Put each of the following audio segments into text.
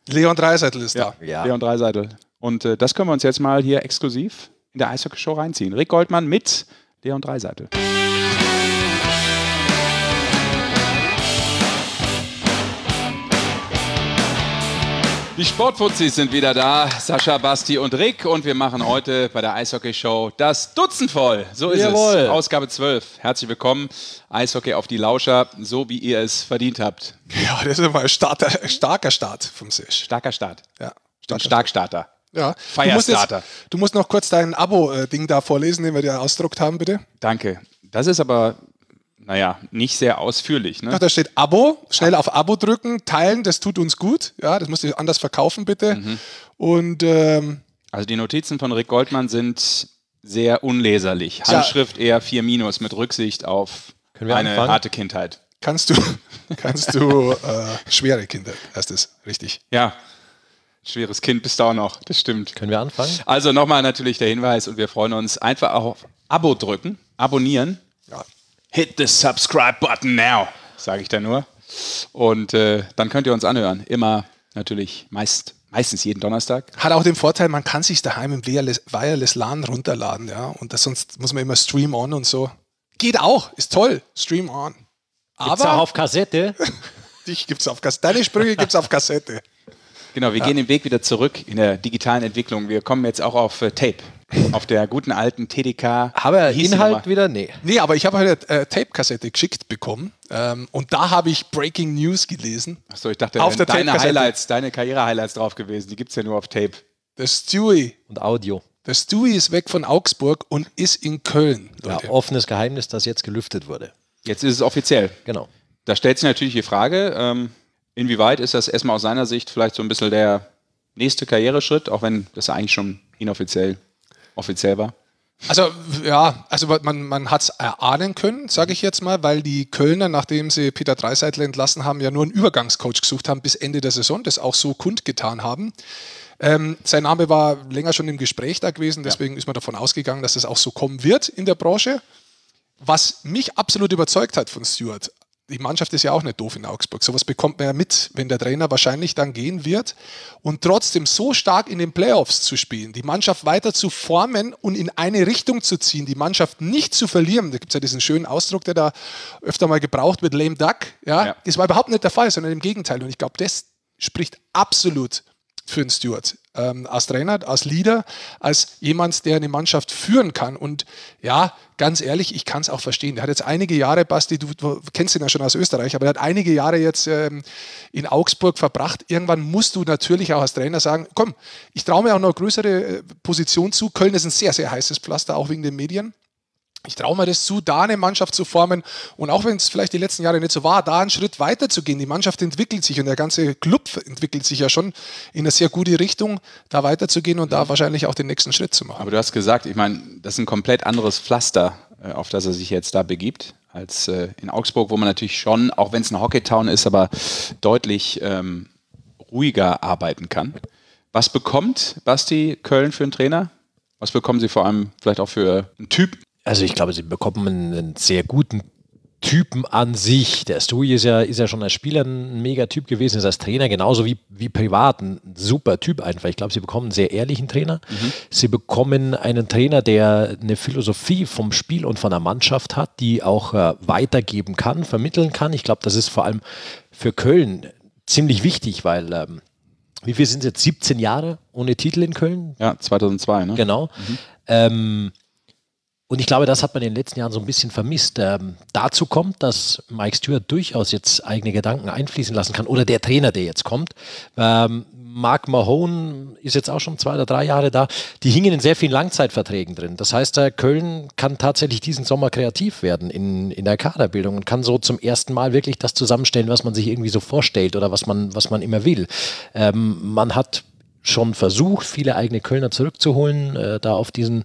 Leon Dreiseitel ist da. Ja. Leon Dreiseitel. Und das können wir uns jetzt mal hier exklusiv in der Eishockey-Show reinziehen. Rick Goldmann mit Leon Dreiseitel. Die Sportfuzis sind wieder da, Sascha, Basti und Rick, und wir machen heute bei der Eishockey-Show das Dutzend voll. So ist Jawohl. es. Ausgabe 12. Herzlich willkommen. Eishockey auf die Lauscher, so wie ihr es verdient habt. Ja, das ist mal ein starker Start vom Sesh. Starker Start. Ja. Ein Starkstarter. Ja. Firestarter. Du musst noch kurz dein Abo-Ding da vorlesen, den wir dir ausgedruckt haben, bitte. Danke. Das ist aber, nicht sehr ausführlich. Ne? Ach, da steht Abo, schnell auf Abo drücken, teilen, das tut uns gut. Ja, das musst du anders verkaufen, bitte. Und also die Notizen von Rick Goldmann sind sehr unleserlich. Handschrift eher 4- mit Rücksicht auf eine harte Kindheit. Kannst du schwere Kindheit, heißt es, richtig? Ja, schweres Kind bist du auch noch, das stimmt. Können wir anfangen? Also nochmal natürlich der Hinweis, und wir freuen uns, einfach auf Abo drücken, abonnieren. Ja. Hit the subscribe button now, sage ich da nur. Und dann könnt ihr uns anhören. Immer natürlich meistens jeden Donnerstag. Hat auch den Vorteil, man kann sich daheim im Wireless LAN runterladen, ja. Und sonst muss man immer Stream on und so. Geht auch, ist toll, Stream on. Gibt's auch auf Kassette? Dich gibt's auf Kassette. Deine Sprüche gibt's auf Kassette. Genau, wir gehen den Weg wieder zurück in der digitalen Entwicklung. Wir kommen jetzt auch auf Tape. Auf der guten alten TDK. Aber Inhalt wieder? Nee. Nee, aber ich habe heute Tape-Kassette geschickt bekommen. Und da habe ich Breaking News gelesen. Achso, ich dachte, auf der deine Karriere-Highlights drauf gewesen. Die gibt es ja nur auf Tape. Der Stewie. Und Audio. Der Stewie ist weg von Augsburg und ist in Köln. Ja, offenes Geheimnis, das jetzt gelüftet wurde. Jetzt ist es offiziell. Genau. Da stellt sich natürlich die Frage, inwieweit ist das erstmal aus seiner Sicht vielleicht so ein bisschen der nächste Karriereschritt, auch wenn das eigentlich schon inoffiziell war? Also ja, man hat es erahnen können, sage ich jetzt mal, weil die Kölner, nachdem sie Peter Dreiseitel entlassen haben, ja nur einen Übergangscoach gesucht haben bis Ende der Saison, das auch so kundgetan haben. Sein Name war länger schon im Gespräch da gewesen, deswegen ist man davon ausgegangen, dass es auch so kommen wird in der Branche. Was mich absolut überzeugt hat von Stuart, die Mannschaft ist ja auch nicht doof in Augsburg. Sowas bekommt man ja mit, wenn der Trainer wahrscheinlich dann gehen wird. Und trotzdem so stark in den Playoffs zu spielen, die Mannschaft weiter zu formen und in eine Richtung zu ziehen, die Mannschaft nicht zu verlieren. Da gibt es ja diesen schönen Ausdruck, der da öfter mal gebraucht wird, lame duck. Ja. Das war überhaupt nicht der Fall, sondern im Gegenteil. Und ich glaube, das spricht absolut für den Stuart. Als Trainer, als Leader, als jemand, der eine Mannschaft führen kann. Und ja, ganz ehrlich, ich kann es auch verstehen. Der hat jetzt einige Jahre, Basti, du kennst ihn ja schon aus Österreich, aber er hat einige Jahre jetzt in Augsburg verbracht. Irgendwann musst du natürlich auch als Trainer sagen, komm, ich traue mir auch noch eine größere Position zu. Köln ist ein sehr, sehr heißes Pflaster, auch wegen den Medien. Ich traue mir das zu, da eine Mannschaft zu formen und auch wenn es vielleicht die letzten Jahre nicht so war, da einen Schritt weiter zu gehen. Die Mannschaft entwickelt sich und der ganze Club entwickelt sich ja schon in eine sehr gute Richtung, da weiterzugehen und da wahrscheinlich auch den nächsten Schritt zu machen. Aber du hast gesagt, ich meine, das ist ein komplett anderes Pflaster, auf das er sich jetzt da begibt, als in Augsburg, wo man natürlich schon, auch wenn es ein Hockeytown ist, aber deutlich ruhiger arbeiten kann. Was bekommt Basti Köln für einen Trainer? Was bekommen sie vor allem vielleicht auch für einen Typ? Also ich glaube, sie bekommen einen sehr guten Typen an sich. Der Stewie ist ja schon als Spieler ein Mega-Typ gewesen, ist als Trainer genauso wie privat ein super Typ einfach. Ich glaube, sie bekommen einen sehr ehrlichen Trainer. Sie bekommen einen Trainer, der eine Philosophie vom Spiel und von der Mannschaft hat, die auch weitergeben kann, vermitteln kann. Ich glaube, das ist vor allem für Köln ziemlich wichtig, weil wie viel sind es jetzt? 17 Jahre ohne Titel in Köln? Ja, 2002, ne? Genau. Und ich glaube, das hat man in den letzten Jahren so ein bisschen vermisst. Dazu kommt, dass Mike Stewart durchaus jetzt eigene Gedanken einfließen lassen kann oder der Trainer, der jetzt kommt. Mark Mahone ist jetzt auch schon 2 oder 3 Jahre da. Die hingen in sehr vielen Langzeitverträgen drin. Das heißt, Köln kann tatsächlich diesen Sommer kreativ werden in der Kaderbildung und kann so zum ersten Mal wirklich das zusammenstellen, was man sich irgendwie so vorstellt oder was man immer will. Man hat schon versucht, viele eigene Kölner zurückzuholen, da auf diesen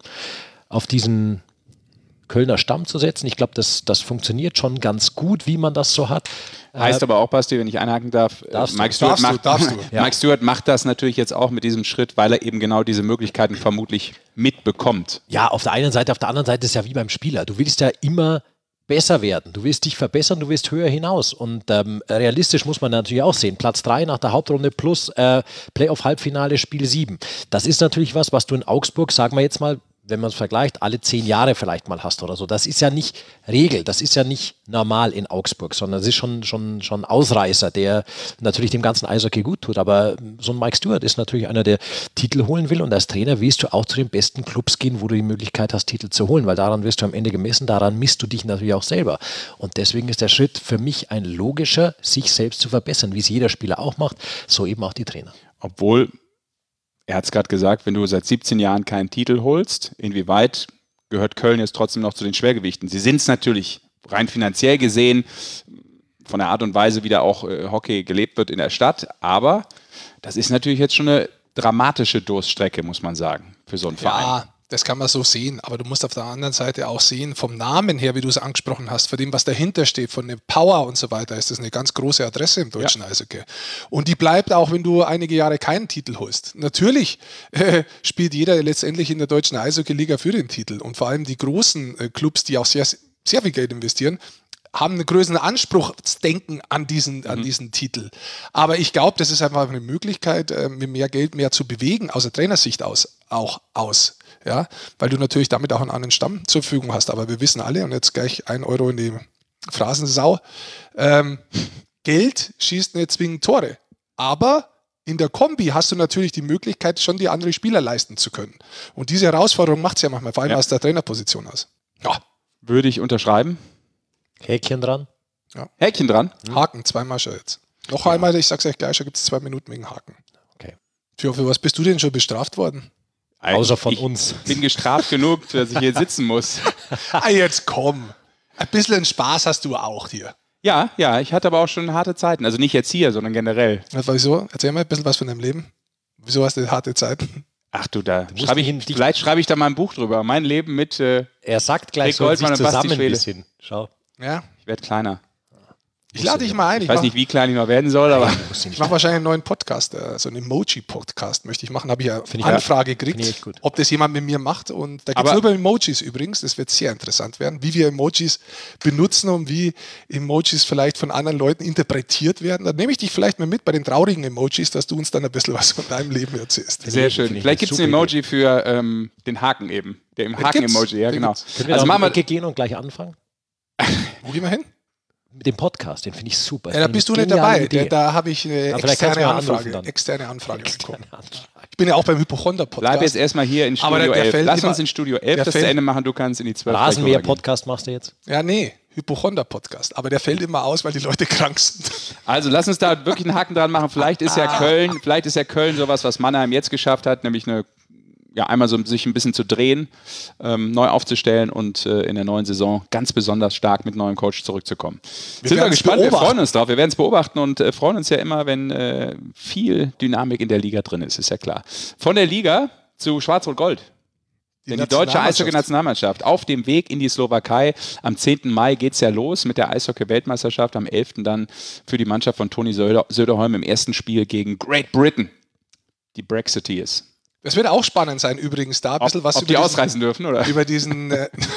Kölner Stamm zu setzen. Ich glaube, das funktioniert schon ganz gut, wie man das so hat. Heißt aber auch, Basti, wenn ich einhaken darf, Mike Stewart macht das natürlich jetzt auch mit diesem Schritt, weil er eben genau diese Möglichkeiten vermutlich mitbekommt. Ja, auf der einen Seite, auf der anderen Seite ist es ja wie beim Spieler. Du willst ja immer besser werden, du willst dich verbessern, du willst höher hinaus. Und realistisch muss man natürlich auch sehen. Platz 3 nach der Hauptrunde plus Playoff-Halbfinale, Spiel 7. Das ist natürlich was du in Augsburg, sagen wir jetzt mal, wenn man es vergleicht, alle 10 Jahre vielleicht mal hast oder so. Das ist ja nicht Regel, das ist ja nicht normal in Augsburg, sondern es ist schon Ausreißer, der natürlich dem ganzen Eishockey gut tut. Aber so ein Mike Stewart ist natürlich einer, der Titel holen will, und als Trainer willst du auch zu den besten Clubs gehen, wo du die Möglichkeit hast, Titel zu holen, weil daran wirst du am Ende gemessen, daran misst du dich natürlich auch selber. Und deswegen ist der Schritt für mich ein logischer, sich selbst zu verbessern, wie es jeder Spieler auch macht, so eben auch die Trainer. Obwohl, er hat es gerade gesagt, wenn du seit 17 Jahren keinen Titel holst, inwieweit gehört Köln jetzt trotzdem noch zu den Schwergewichten? Sie sind es natürlich rein finanziell gesehen, von der Art und Weise, wie da auch Hockey gelebt wird in der Stadt, aber das ist natürlich jetzt schon eine dramatische Durststrecke, muss man sagen, für so einen Verein. Ja, das kann man so sehen, aber du musst auf der anderen Seite auch sehen, vom Namen her, wie du es angesprochen hast, von dem, was dahinter steht, von der Power und so weiter, ist das eine ganz große Adresse im deutschen Eishockey. Und die bleibt auch, wenn du einige Jahre keinen Titel holst. Natürlich spielt jeder letztendlich in der deutschen Eishockey-Liga für den Titel, und vor allem die großen Clubs, die auch sehr, sehr viel Geld investieren, haben einen größeren Anspruchsdenken an diesen Titel. Aber ich glaube, das ist einfach eine Möglichkeit, mit mehr Geld mehr zu bewegen, aus der Trainersicht aus. Ja? Weil du natürlich damit auch einen anderen Stamm zur Verfügung hast. Aber wir wissen alle, und jetzt gleich 1 Euro in die Phrasensau, Geld schießt nicht zwingend Tore. Aber in der Kombi hast du natürlich die Möglichkeit, schon die anderen Spieler leisten zu können. Und diese Herausforderung macht es ja manchmal, vor allem aus der Trainerposition aus. Ja. Würde ich unterschreiben. Häkchen dran. Ja. Häkchen dran. Haken, 2 Mascher jetzt. Noch einmal, ich sag's euch gleich, da gibt es 2 Minuten wegen Haken. Okay. Für was bist du denn schon bestraft worden? Außer von uns. Ich bin gestraft genug, dass ich hier sitzen muss. Jetzt komm. Ein bisschen Spaß hast du auch hier. Ja, ich hatte aber auch schon harte Zeiten. Also nicht jetzt hier, sondern generell. Wieso? Erzähl mal ein bisschen was von deinem Leben. Wieso hast du harte Zeiten? Ach du, vielleicht schreibe ich da mal ein Buch drüber. Mein Leben mit er sagt gleich so Goldmann sich und Basti zusammen ein Schwede. bisschen. Schau. Ja. Ich werde kleiner. Ich lade dich mal ein. Ich weiß nicht, wie klein ich noch werden soll, aber Ich mache wahrscheinlich einen neuen Podcast, so einen Emoji-Podcast möchte ich machen. Habe ich ja ich Anfrage Finde ich gekriegt, echt gut. ob das jemand mit mir macht. Und da geht es nur über Emojis übrigens. Das wird sehr interessant werden, wie wir Emojis benutzen und wie Emojis vielleicht von anderen Leuten interpretiert werden. Da nehme ich dich vielleicht mal mit bei den traurigen Emojis, dass du uns dann ein bisschen was von deinem Leben erzählst. Sehr schön. Vielleicht gibt es ein Emoji für den Haken eben. Der im Haken-Emoji, ja genau. Können wir also mal in die Ecke gehen und gleich anfangen? Wo gehen wir hin? Mit dem Podcast, den finde ich super. Ja, da bist du nicht dabei. Da habe ich eine externe Anfrage bekommen. Ich bin ja auch beim Hypochonder-Podcast. Bleib jetzt erstmal hier in Studio 11. Lass uns in Studio 11 das zu Ende machen. Du kannst in die 12. Rasenmäher-Podcast machst du jetzt? Ja, nee. Hypochonder-Podcast. Aber der fällt immer aus, weil die Leute krank sind. Also lass uns da wirklich einen Haken dran machen. Vielleicht ist ja Köln sowas, was Mannheim jetzt geschafft hat, nämlich einmal so sich ein bisschen zu drehen, neu aufzustellen und in der neuen Saison ganz besonders stark mit neuem Coach zurückzukommen. Sind wir gespannt, wir freuen uns drauf. Wir werden es beobachten und freuen uns ja immer, wenn viel Dynamik in der Liga drin ist ja klar. Von der Liga zu Schwarz-Rot-Gold. Denn die deutsche Eishockey-Nationalmannschaft auf dem Weg in die Slowakei. Am 10. Mai geht es ja los mit der Eishockey-Weltmeisterschaft. Am 11. dann für die Mannschaft von Toni Söderholm im ersten Spiel gegen Great Britain. Die Brexiteers. Das wird auch spannend sein, übrigens, da ein bisschen was ob die ausreisen dürfen, oder? Über diesen.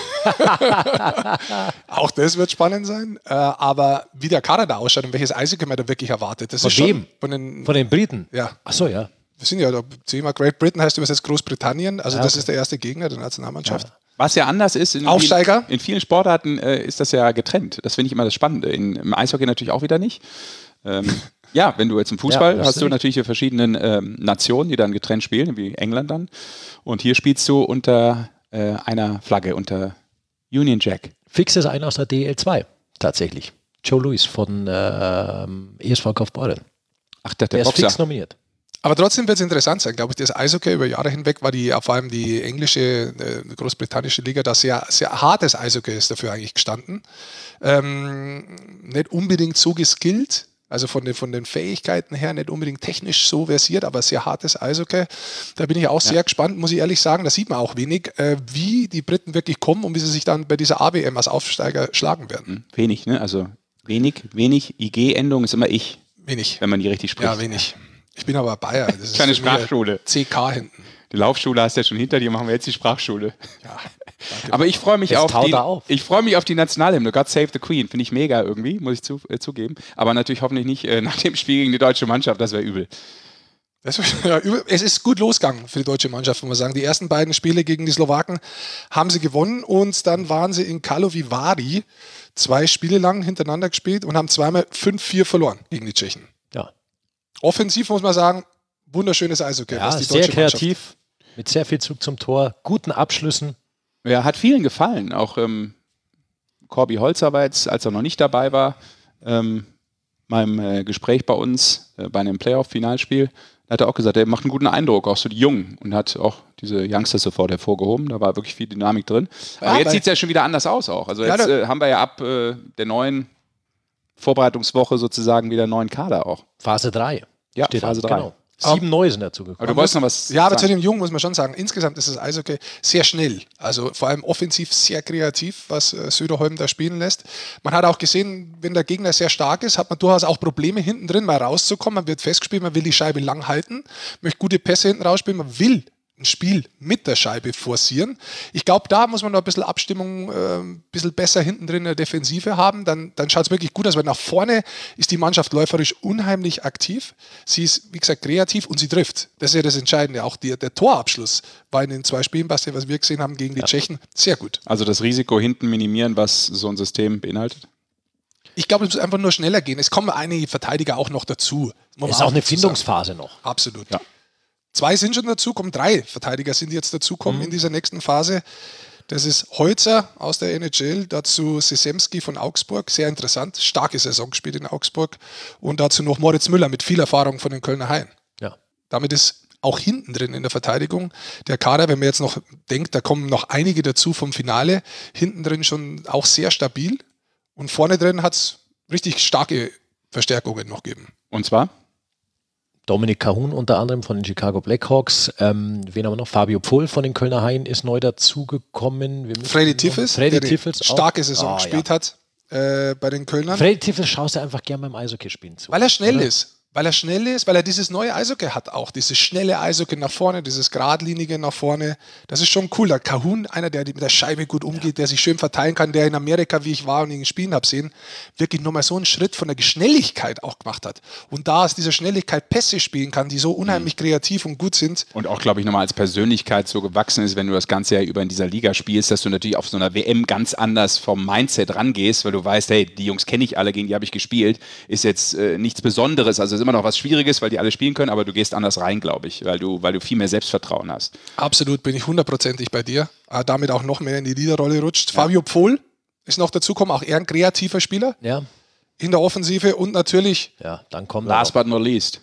Auch das wird spannend sein. Aber wie der Kader da ausschaut und welches Eishockey man da wirklich erwartet. Das von ist wem? Von den Briten? Ja. Achso, ja. Wir sind ja da. Thema Great Britain heißt übersetzt Großbritannien. Also, das ist der erste Gegner der Nationalmannschaft. Ja. Was ja anders ist, Aufsteiger. In vielen Sportarten ist das ja getrennt. Das finde ich immer das Spannende. Im Eishockey natürlich auch wieder nicht. Ja, wenn du jetzt im Fußball hast du natürlich die verschiedenen Nationen, die dann getrennt spielen, wie England dann. Und hier spielst du unter einer Flagge, unter Union Jack. Fix ist einer aus der DL2, tatsächlich. Joe Louis von ESV Kaufbeuren. Ach, der ist Boxer. fix nominiert. Aber trotzdem wird es interessant sein, glaube ich, das Eishockey über Jahre hinweg war vor allem die englische, großbritannische Liga, da sehr, sehr hartes Eishockey ist dafür eigentlich gestanden. Nicht unbedingt so geskillt, also von den Fähigkeiten her nicht unbedingt technisch so versiert, aber sehr hartes Eishockey. Da bin ich auch sehr gespannt, muss ich ehrlich sagen. Da sieht man auch wenig, wie die Briten wirklich kommen und wie sie sich dann bei dieser AWM als Aufsteiger schlagen werden. Wenig, ne? Also wenig. IG-Endung ist immer ich. Wenig. Wenn man die richtig spricht. Ja, wenig. Ich bin aber Bayer. Das ist keine Sprachschule. CK hinten. Die Laufschule hast du ja schon hinter dir, machen wir jetzt die Sprachschule. Ja. Aber ich freue mich Jetzt auf taut er auf. ich freue mich auf die Nationalhymne. God Save the Queen. Finde ich mega irgendwie, muss ich zugeben. Aber natürlich hoffentlich nicht nach dem Spiel gegen die deutsche Mannschaft. Das wäre übel. Es ist gut losgegangen für die deutsche Mannschaft, muss man sagen. Die ersten beiden Spiele gegen die Slowaken haben sie gewonnen und dann waren sie in Karlovy Vary 2 Spiele lang hintereinander gespielt und haben zweimal 5-4 verloren gegen die Tschechen. Ja. Offensiv muss man sagen, wunderschönes Eishockey. Ja, was die sehr deutsche kreativ, mit sehr viel Zug zum Tor, guten Abschlüssen. Ja, hat vielen gefallen. Auch Corby Holzer war jetzt, als er noch nicht dabei war, meinem Gespräch bei uns bei einem Playoff-Finalspiel, hat er auch gesagt, er macht einen guten Eindruck, auch so die Jungen, und hat auch diese Youngsters sofort hervorgehoben. Da war wirklich viel Dynamik drin. Aber jetzt sieht es ja schon wieder anders aus auch. Also jetzt haben wir ja ab der neuen Vorbereitungswoche sozusagen wieder einen neuen Kader auch. Phase 3. Ja, steht Phase 3. Genau. 7 Neue sind dazugekommen. Aber du wolltest noch was Ja, aber sagen. zu den Jungen muss man schon sagen, insgesamt ist das Eishockey sehr schnell. Also vor allem offensiv sehr kreativ, was Söderholm da spielen lässt. Man hat auch gesehen, wenn der Gegner sehr stark ist, hat man durchaus auch Probleme hinten drin mal rauszukommen. Man wird festgespielt, man will die Scheibe lang halten, möchte gute Pässe hinten rausspielen, man will ein Spiel mit der Scheibe forcieren. Ich glaube, da muss man noch ein bisschen Abstimmung, ein bisschen besser hinten drin in der Defensive haben. Dann schaut es wirklich gut aus, weil nach vorne ist die Mannschaft läuferisch unheimlich aktiv. Sie ist, wie gesagt, kreativ und sie trifft. Das ist ja das Entscheidende. Auch der Torabschluss war in den 2 Spielen, Basti, was wir gesehen haben gegen die Tschechen, sehr gut. Also das Risiko hinten minimieren, was so ein System beinhaltet? Ich glaube, es muss einfach nur schneller gehen. Es kommen einige Verteidiger auch noch dazu. Es ist auch eine Findungsphase noch. Absolut. Ja. 2 sind schon dazu, 3 Verteidiger sind jetzt dazukommen in dieser nächsten Phase. Das ist Holzer aus der NHL, dazu Sesemski von Augsburg, sehr interessant, starke Saison gespielt in Augsburg, und dazu noch Moritz Müller mit viel Erfahrung von den Kölner Haien. Ja. Damit ist auch hinten drin in der Verteidigung der Kader, wenn man jetzt noch denkt, da kommen noch einige dazu vom Finale, hinten drin schon auch sehr stabil, und vorne drin hat es richtig starke Verstärkungen noch gegeben. Und zwar? Dominik Kahun unter anderem von den Chicago Blackhawks. Wen haben wir noch? Fabio Pfull von den Kölner Haien ist neu dazugekommen. Freddy Tiffels, der die Tiffels starke Saison gespielt hat bei den Kölnern. Freddy Tiffels schaust du einfach gern beim Eishockey spielen zu. Weil er schnell ist. Weil er dieses neue Eishockey hat auch. Dieses schnelle Eishockey nach vorne, dieses geradlinige nach vorne. Das ist schon cool. Der Kahun, einer, der mit der Scheibe gut umgeht, der sich schön verteilen kann, der in Amerika, wie ich war und ihn spielen habe sehen, wirklich nochmal so einen Schritt von der Geschnelligkeit auch gemacht hat. Und da aus dieser Schnelligkeit Pässe spielen kann, die so unheimlich kreativ und gut sind. Und auch, glaube ich, nochmal als Persönlichkeit so gewachsen ist, wenn du das ganze Jahr über in dieser Liga spielst, dass du natürlich auf so einer WM ganz anders vom Mindset rangehst, weil du weißt, hey, die Jungs kenne ich alle, gegen die habe ich gespielt, ist jetzt nichts Besonderes, also ist immer noch was Schwieriges, weil die alle spielen können, aber du gehst anders rein, glaube ich, weil du viel mehr Selbstvertrauen hast. Absolut, bin ich 100%ig bei dir. Damit auch noch mehr in die Leaderrolle rutscht. Ja. Fabio Pfull ist noch dazugekommen, auch er ein kreativer Spieler. Ja. In der Offensive, und natürlich dann kommt last but not least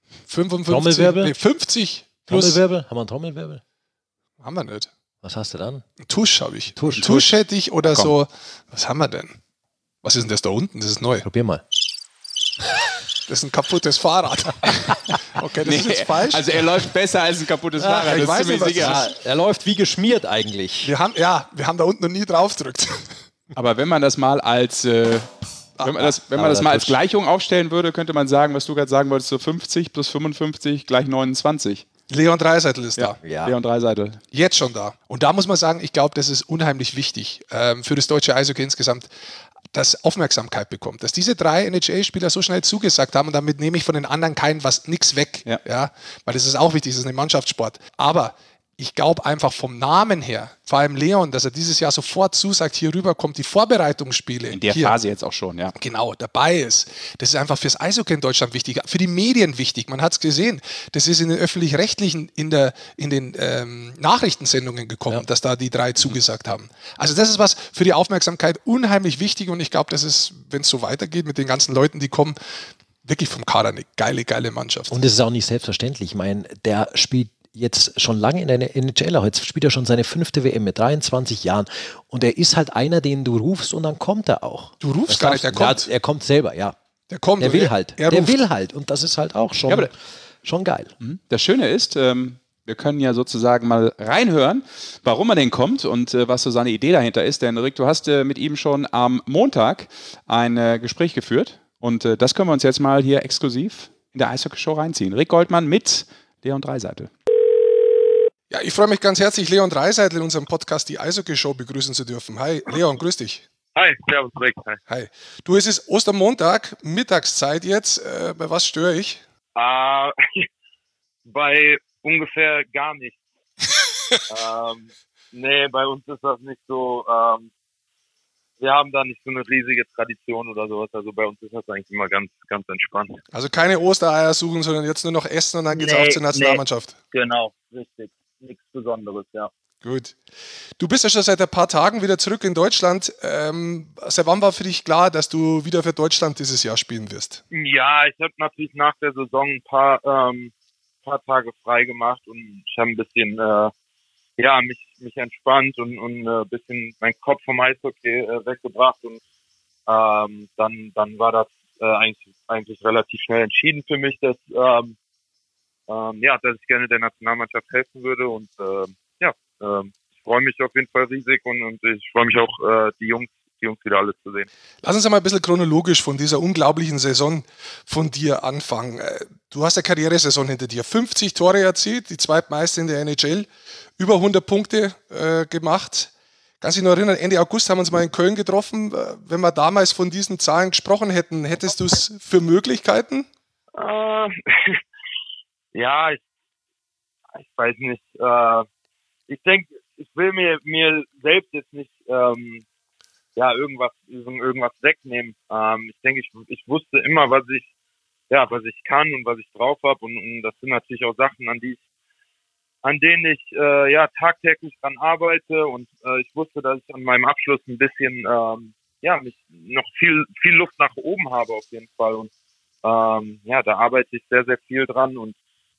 50 plus. Trommelwirbel? Haben wir einen Trommelwirbel? Haben wir nicht. Was hast du dann? Einen Tusch habe ich. Tusch. Tusch hätte ich, oder so. Was haben wir denn? Was ist denn das da unten? Das ist neu. Probier mal. Das ist ein kaputtes Fahrrad. Okay, das ist jetzt falsch. Also er läuft besser als ein kapputes Fahrrad, ich weiß nicht, was Ja, das ist. er läuft wie geschmiert eigentlich. Wir haben da unten noch nie drauf gedrückt. Aber wenn man das mal als wenn man das mal als Gleichung aufstellen würde, könnte man sagen, was du gerade sagen wolltest, so 50 plus 55 gleich 29. Leon Draisaitl ist da. Ja. Leon Draisaitl. Jetzt schon da. Und da muss man sagen, ich glaube, das ist unheimlich wichtig für das deutsche Eishockey insgesamt, dass Aufmerksamkeit bekommt. Dass diese 3 NHL-Spieler so schnell zugesagt haben, und damit nehme ich von den anderen nichts weg. Ja, weil das ist auch wichtig, das ist ein Mannschaftssport. Aber ich glaube einfach vom Namen her, vor allem Leon, dass er dieses Jahr sofort zusagt, hier rüber kommt, die Vorbereitungsspiele. In der Phase jetzt auch schon, ja. Genau, dabei ist. Das ist einfach fürs Eishockey in Deutschland wichtig, für die Medien wichtig. Man hat es gesehen. Das ist in den Öffentlich-Rechtlichen, in den Nachrichtensendungen gekommen, dass da die 3 zugesagt haben. Also das ist was für die Aufmerksamkeit unheimlich wichtig, und ich glaube, das ist, wenn es so weitergeht mit den ganzen Leuten, die kommen, wirklich vom Kader eine geile Mannschaft. Und es ist auch nicht selbstverständlich. Ich meine, der spielt jetzt schon lange in der NHL, auch jetzt spielt er schon seine 5. WM mit 23 Jahren, und er ist halt einer, den du rufst, und dann kommt er auch. Du rufst gar nicht, der kommt. Ja, er kommt selber, ja. Der kommt. Der will halt. Er Der will halt, und das ist halt auch schon geil. Das Schöne ist, wir können ja sozusagen mal reinhören, warum er denn kommt und was so seine Idee dahinter ist. Denn Rick, du hast mit ihm schon am Montag ein Gespräch geführt, und das können wir uns jetzt mal hier exklusiv in der Eishockey-Show reinziehen. Rick Goldmann mit Leon Draisaitl. Ja, ich freue mich ganz herzlich, Leon Draisaitl in unserem Podcast die Eishockey-Show begrüßen zu dürfen. Hi, Leon, grüß dich. Hi, servus, Rick. Hi. Hi. Du, es ist Ostermontag, Mittagszeit jetzt. Bei was störe ich? Bei ungefähr gar nichts. Nee, bei uns ist das nicht so, wir haben da nicht so eine riesige Tradition oder sowas. Also bei uns ist das eigentlich immer ganz, ganz entspannt. Also keine Ostereier suchen, sondern jetzt nur noch essen und dann geht's auf zur Nationalmannschaft. Genau, richtig. Nichts Besonderes, ja. Gut. Du bist ja schon seit ein paar Tagen wieder zurück in Deutschland. Seit wann war für dich klar, dass du wieder für Deutschland dieses Jahr spielen wirst? Ja, ich habe natürlich nach der Saison ein paar Tage frei gemacht und ich habe ein bisschen mich entspannt und ein bisschen meinen Kopf vom Eishockey weggebracht und dann war das eigentlich relativ schnell entschieden für mich, dass dass ich gerne der Nationalmannschaft helfen würde und ich freue mich auf jeden Fall riesig und ich freue mich auch, die Jungs wieder alle zu sehen. Lass uns einmal ein bisschen chronologisch von dieser unglaublichen Saison von dir anfangen. Du hast eine Karrieresaison hinter dir, 50 Tore erzielt, die zweitmeiste in der NHL, über 100 Punkte gemacht. Kannst du dich noch erinnern, Ende August haben wir uns mal in Köln getroffen. Wenn wir damals von diesen Zahlen gesprochen hätten, hättest du es für Möglichkeiten? Ja, ich weiß nicht. Ich denke, ich will mir selbst jetzt nicht irgendwas wegnehmen. Ich denke, ich wusste immer, was ich kann und was ich drauf habe und das sind natürlich auch Sachen, an denen ich tagtäglich dran arbeite und ich wusste, dass ich an meinem Abschluss ein bisschen mich noch viel Luft nach oben habe auf jeden Fall und da arbeite ich sehr, sehr viel dran und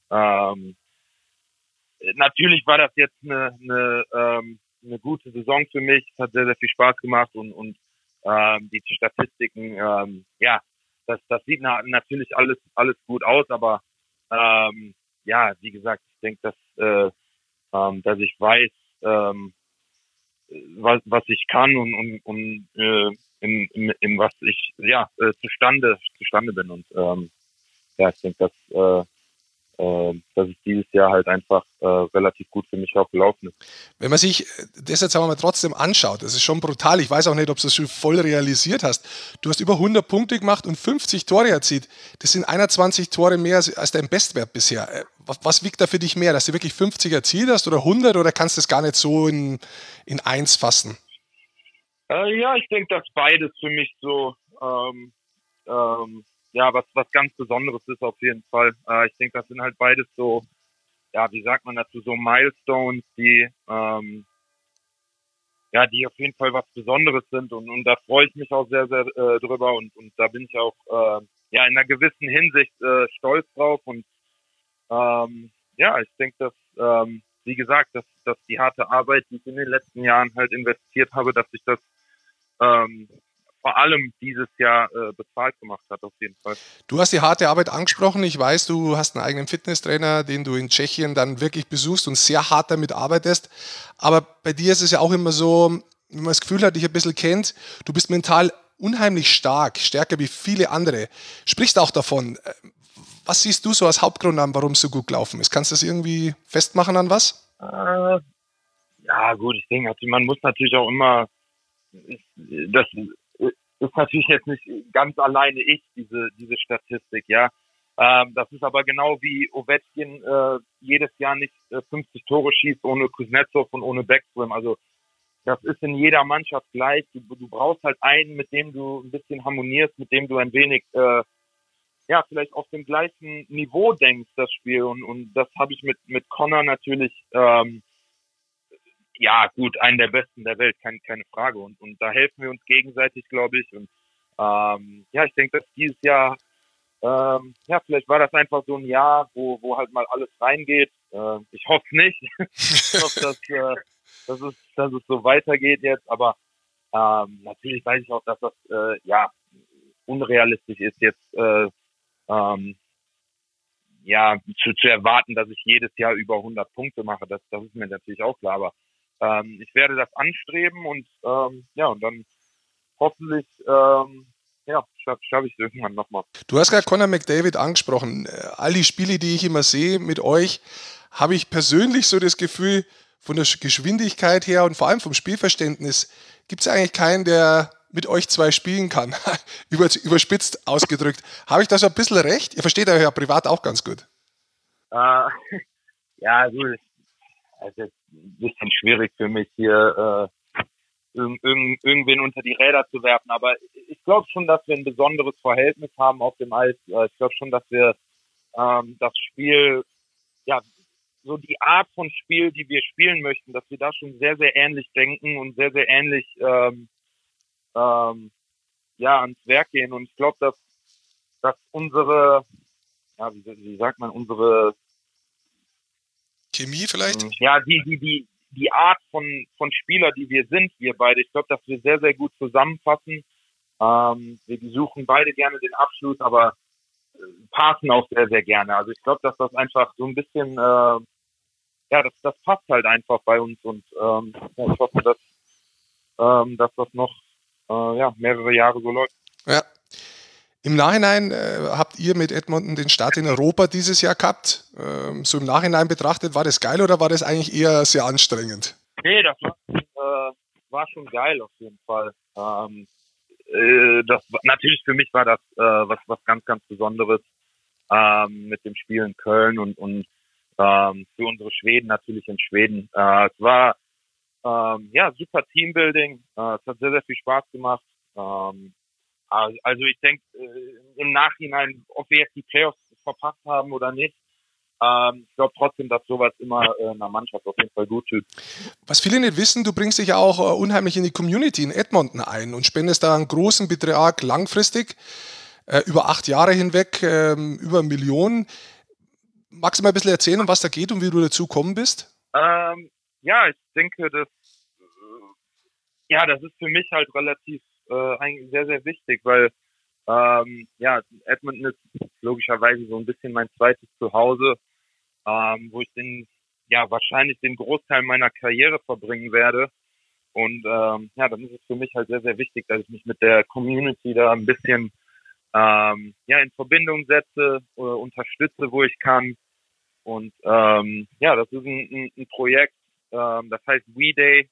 natürlich war das jetzt eine gute Saison für mich. Es hat sehr, sehr viel Spaß gemacht und die Statistiken, das sieht natürlich alles gut aus, aber wie gesagt, ich denke, dass ich weiß, was ich kann und in was ich zustande bin und ich denke, dass es dieses Jahr halt einfach relativ gut für mich auch gelaufen ist. Wenn man sich das jetzt aber mal trotzdem anschaut, das ist schon brutal. Ich weiß auch nicht, ob du das schon voll realisiert hast. Du hast über 100 Punkte gemacht und 50 Tore erzielt. Das sind 21 Tore mehr als dein Bestwert bisher. Was wiegt da für dich mehr, dass du wirklich 50 erzielt hast oder 100 oder kannst du das gar nicht so in eins fassen? Ich denke, dass beides für mich so was ganz Besonderes ist auf jeden Fall. Ich denke, das sind halt beides so, wie sagt man dazu, so Milestones, die auf jeden Fall was Besonderes sind und da freue ich mich auch sehr, sehr drüber und da bin ich auch in einer gewissen Hinsicht stolz drauf und ich denke, dass wie gesagt, dass die harte Arbeit, die ich in den letzten Jahren halt investiert habe, dass ich das vor allem dieses Jahr bezahlt gemacht hat, auf jeden Fall. Du hast die harte Arbeit angesprochen. Ich weiß, du hast einen eigenen Fitnesstrainer, den du in Tschechien dann wirklich besuchst und sehr hart damit arbeitest. Aber bei dir ist es ja auch immer so, wenn man das Gefühl hat, dich ein bisschen kennt, du bist mental unheimlich stark, stärker wie viele andere. Sprichst auch davon. Was siehst du so als Hauptgrund an, warum es so gut gelaufen ist? Kannst du das irgendwie festmachen an was? Gut, ich denke, man muss natürlich auch immer, das ist natürlich jetzt nicht ganz alleine diese Statistik, ja. Das ist aber genau wie Ovechkin jedes Jahr nicht 50 Tore schießt ohne Kuznetsov und ohne Backstrom. Also das ist in jeder Mannschaft gleich. Du brauchst halt einen, mit dem du ein bisschen harmonierst, mit dem du ein wenig vielleicht auf dem gleichen Niveau denkst, das Spiel. Und das habe ich mit Connor natürlich einen der Besten der Welt, keine Frage. Und da helfen wir uns gegenseitig, glaube ich. Und ich denke, dass dieses Jahr, vielleicht war das einfach so ein Jahr, wo halt mal alles reingeht. Ich hoffe nicht. Ich hoffe, dass es so weitergeht jetzt. Aber natürlich weiß ich auch, dass das unrealistisch ist, jetzt zu erwarten, dass ich jedes Jahr über 100 Punkte mache. Das ist mir natürlich auch klar. Aber ich werde das anstreben und dann hoffentlich schaffe ich es irgendwann nochmal. Du hast gerade Connor McDavid angesprochen. All die Spiele, die ich immer sehe mit euch, habe ich persönlich so das Gefühl, von der Geschwindigkeit her und vor allem vom Spielverständnis gibt es eigentlich keinen, der mit euch zwei spielen kann. Überspitzt ausgedrückt. Habe ich da so ein bisschen recht? Ihr versteht euch ja privat auch ganz gut. Ja, gut. Das ist jetzt ein bisschen schwierig für mich hier irgendwen unter die Räder zu werfen, aber ich glaube schon, dass wir ein besonderes Verhältnis haben auf dem Eis. Ich glaube schon, dass wir das Spiel, ja, so die Art von Spiel, die wir spielen möchten, dass wir da schon sehr, sehr ähnlich denken und sehr, sehr ähnlich ans Werk gehen. Und ich glaube, dass unsere, ja, wie sagt man, unsere Chemie vielleicht? Ja, die Art von Spieler, die wir sind, wir beide, ich glaube, dass wir sehr, sehr gut zusammenpassen. Wir suchen beide gerne den Abschluss, aber passen auch sehr, sehr gerne. Also ich glaube, dass das einfach so ein bisschen, das passt halt einfach bei uns und ich hoffe, dass das noch mehrere Jahre so läuft. Ja. Im Nachhinein habt ihr mit Edmonton den Start in Europa dieses Jahr gehabt. So im Nachhinein betrachtet, war das geil oder war das eigentlich eher sehr anstrengend? Nee, das war schon geil auf jeden Fall. Natürlich für mich war das was ganz, ganz Besonderes mit dem Spiel in Köln und für unsere Schweden natürlich in Schweden. Es war super Teambuilding. Es hat sehr, sehr viel Spaß gemacht. Also ich denke im Nachhinein, ob wir jetzt die Playoffs verpasst haben oder nicht, ich glaube trotzdem, dass sowas immer einer Mannschaft auf jeden Fall gut tut. Was viele nicht wissen, du bringst dich ja auch unheimlich in die Community in Edmonton ein und spendest da einen großen Betrag langfristig, über 8 Jahre hinweg, über 1 Million. Magst du mal ein bisschen erzählen, um was da geht und wie du dazu gekommen bist? Ich denke, das ist für mich halt relativ eigentlich sehr, sehr wichtig, weil Edmonton ist logischerweise so ein bisschen mein zweites Zuhause, wo ich wahrscheinlich den Großteil meiner Karriere verbringen werde. Und dann ist es für mich halt sehr, sehr wichtig, dass ich mich mit der Community da ein bisschen in Verbindung setze, unterstütze, wo ich kann. Und das ist ein Projekt, das heißt We Day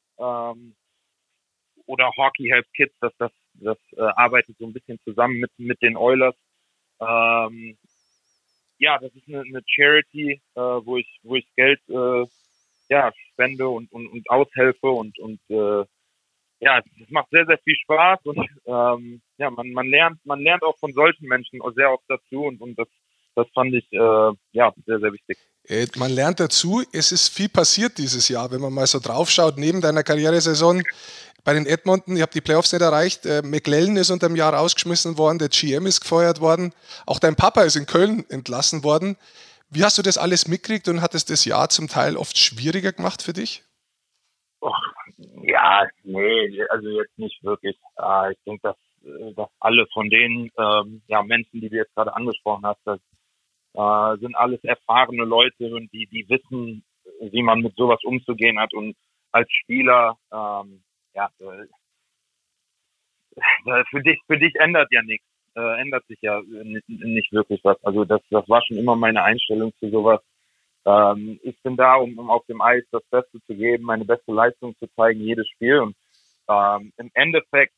oder Hockey Helps Kids, das arbeitet so ein bisschen zusammen mit den Oilers. Das ist eine Charity, wo ich Geld spende und aushelfe und es macht sehr, sehr viel Spaß und man lernt auch von solchen Menschen sehr oft dazu und das fand ich sehr, sehr wichtig. Man lernt dazu, es ist viel passiert dieses Jahr, wenn man mal so drauf schaut, neben deiner Karrieresaison bei den Edmonton, ihr habt die Playoffs nicht erreicht, McLellan ist unter dem Jahr rausgeschmissen worden, der GM ist gefeuert worden, auch dein Papa ist in Köln entlassen worden. Wie hast du das alles mitgekriegt und hat es das Jahr zum Teil oft schwieriger gemacht für dich? Also jetzt nicht wirklich. Ich denke, dass alle von den Menschen, die du jetzt gerade angesprochen hast, das sind alles erfahrene Leute und die wissen, wie man mit sowas umzugehen hat und als Spieler für dich ändert ja nichts, ändert sich ja nicht wirklich was. Also das war schon immer meine Einstellung zu sowas. Ich bin da, um auf dem Eis das Beste zu geben, meine beste Leistung zu zeigen, jedes Spiel. Und im Endeffekt,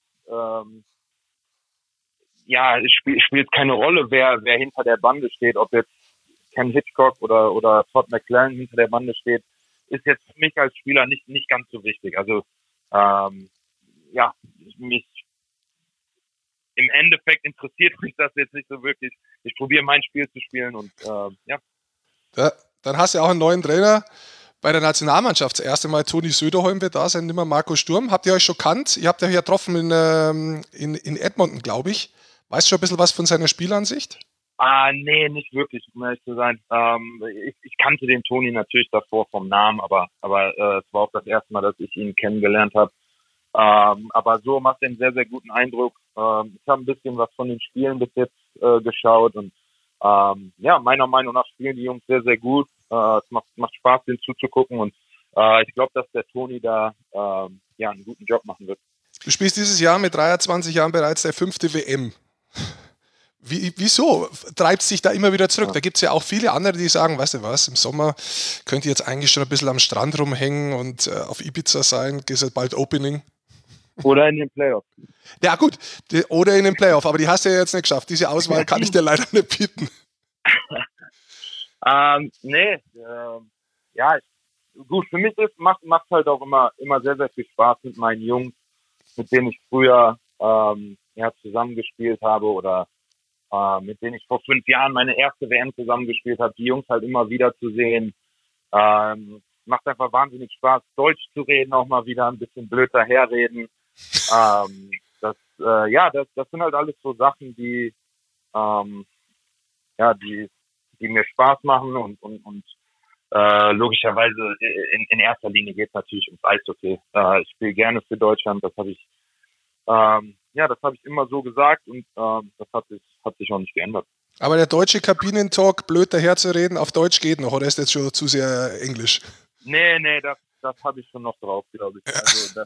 es spielt keine Rolle, wer hinter der Bande steht, ob jetzt Ken Hitchcock oder Todd McLellan hinter der Bande steht, ist jetzt für mich als Spieler nicht ganz so wichtig. Also im Endeffekt interessiert mich das jetzt nicht so wirklich. Ich probiere mein Spiel zu spielen und Dann hast du ja auch einen neuen Trainer bei der Nationalmannschaft. Das erste Mal Toni Söderholm wird da sein, nicht mehr Marco Sturm. Habt ihr euch schon kannt? Ihr habt euch ja getroffen in Edmonton, glaube ich. Weißt du schon ein bisschen was von seiner Spielansicht? Nee, nicht wirklich, um ehrlich zu sein. Ich kannte den Toni natürlich davor vom Namen, aber es war auch das erste Mal, dass ich ihn kennengelernt habe. Aber so macht er einen sehr, sehr guten Eindruck. Ich habe ein bisschen was von den Spielen bis jetzt geschaut und meiner Meinung nach spielen die Jungs sehr, sehr gut. Es macht Spaß, denen zuzugucken und ich glaube, dass der Toni da einen guten Job machen wird. Du spielst dieses Jahr mit 23 Jahren bereits der 5. WM. Wieso treibt es sich da immer wieder zurück? Da gibt es ja auch viele andere, die sagen, weißt du was, im Sommer könnt ihr jetzt eigentlich schon ein bisschen am Strand rumhängen und auf Ibiza sein, ist ja bald Opening. Oder in den Playoffs. Ja gut, oder in den Playoff, aber die hast du ja jetzt nicht geschafft. Diese Auswahl kann ich dir leider nicht bieten. Gut, für mich macht halt auch immer sehr, sehr viel Spaß mit meinen Jungs, mit denen ich früher zusammengespielt habe oder mit denen ich vor 5 Jahren meine erste WM zusammengespielt habe, die Jungs halt immer wieder zu sehen. Macht einfach wahnsinnig Spaß, Deutsch zu reden, auch mal wieder ein bisschen blöd daherreden. Das sind halt alles so Sachen, die mir Spaß machen und logischerweise in erster Linie geht es natürlich ums Eishockey. Ich spiele gerne für Deutschland, das habe ich immer so gesagt und das hat sich auch nicht geändert. Aber der deutsche Kabinentalk, blöd daherzureden, auf Deutsch geht noch, oder ist das schon zu sehr Englisch? Nee, das habe ich schon noch drauf, glaube ich. Also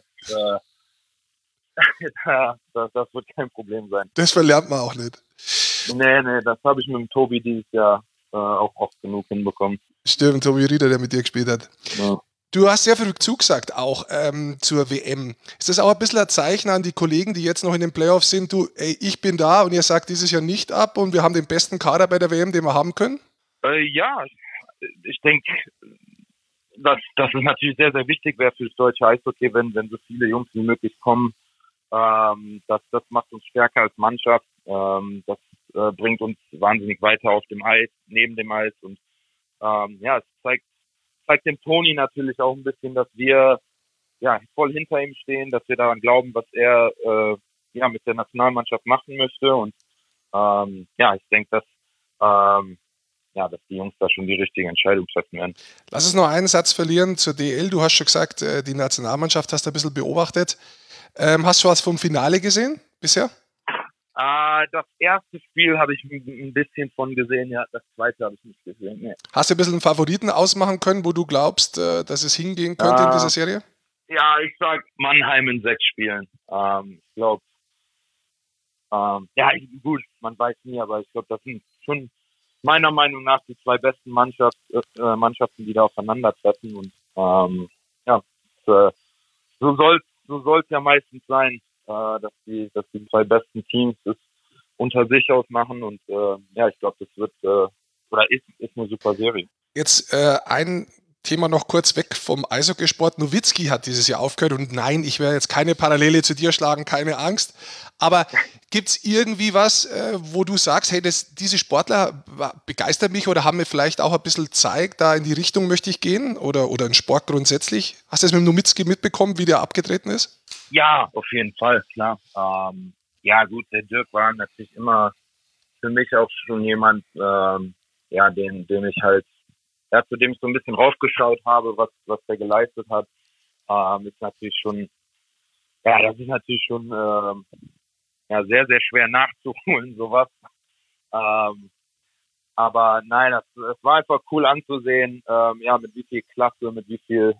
das wird kein Problem sein. Das verlernt man auch nicht. Nee, das habe ich mit dem Tobi dieses Jahr auch oft genug hinbekommen. Stimmt, Tobi Rieder, der mit dir gespielt hat. Ja. Du hast sehr viel zugesagt, auch zur WM. Ist das auch ein bisschen ein Zeichen an die Kollegen, die jetzt noch in den Playoffs sind? Ich bin da und ihr sagt dieses Jahr nicht ab und wir haben den besten Kader bei der WM, den wir haben können? Ich denke, dass es natürlich sehr, sehr wichtig wäre für das deutsche Eishockey, wenn so viele Jungs wie möglich kommen. Das macht uns stärker als Mannschaft. Das bringt uns wahnsinnig weiter auf dem Eis, neben dem Eis. Und es zeigt dem Toni natürlich auch ein bisschen, dass wir voll hinter ihm stehen, dass wir daran glauben, was er mit der Nationalmannschaft machen möchte. Und ich denke, dass die Jungs da schon die richtige Entscheidung treffen werden. Lass uns noch einen Satz verlieren zur DL. Du hast schon gesagt, die Nationalmannschaft hast du ein bisschen beobachtet. Hast du was vom Finale gesehen bisher? Das erste Spiel habe ich ein bisschen von gesehen, ja, das zweite habe ich nicht gesehen. Nee. Hast du ein bisschen einen Favoriten ausmachen können, wo du glaubst, dass es hingehen könnte in dieser Serie? Ja, ich sag Mannheim in 6 Spielen. Ich glaube, gut, man weiß nie, aber ich glaube, das sind schon meiner Meinung nach die 2 besten Mannschaften, die da aufeinandertreffen. Und so soll es ja meistens sein, dass die 2 besten Teams es unter sich ausmachen. Und ich glaube, das wird ist eine super Serie. Jetzt ein Thema noch kurz weg vom Eishockeysport. Nowitzki hat dieses Jahr aufgehört und nein, ich werde jetzt keine Parallele zu dir schlagen, keine Angst. Aber gibt es irgendwie was, wo du sagst, hey, diese Sportler begeistern mich oder haben mir vielleicht auch ein bisschen gezeigt, da in die Richtung möchte ich gehen oder in Sport grundsätzlich? Hast du das mit Nowitzki mitbekommen, wie der abgetreten ist? Ja, auf jeden Fall, klar. Gut, der Dirk war natürlich immer für mich auch schon jemand, dem ich halt, zu dem ich so ein bisschen raufgeschaut habe, was der geleistet hat, ist natürlich schon, sehr, sehr schwer nachzuholen, sowas. Aber nein, es war einfach cool anzusehen, mit wie viel Klasse, mit wie viel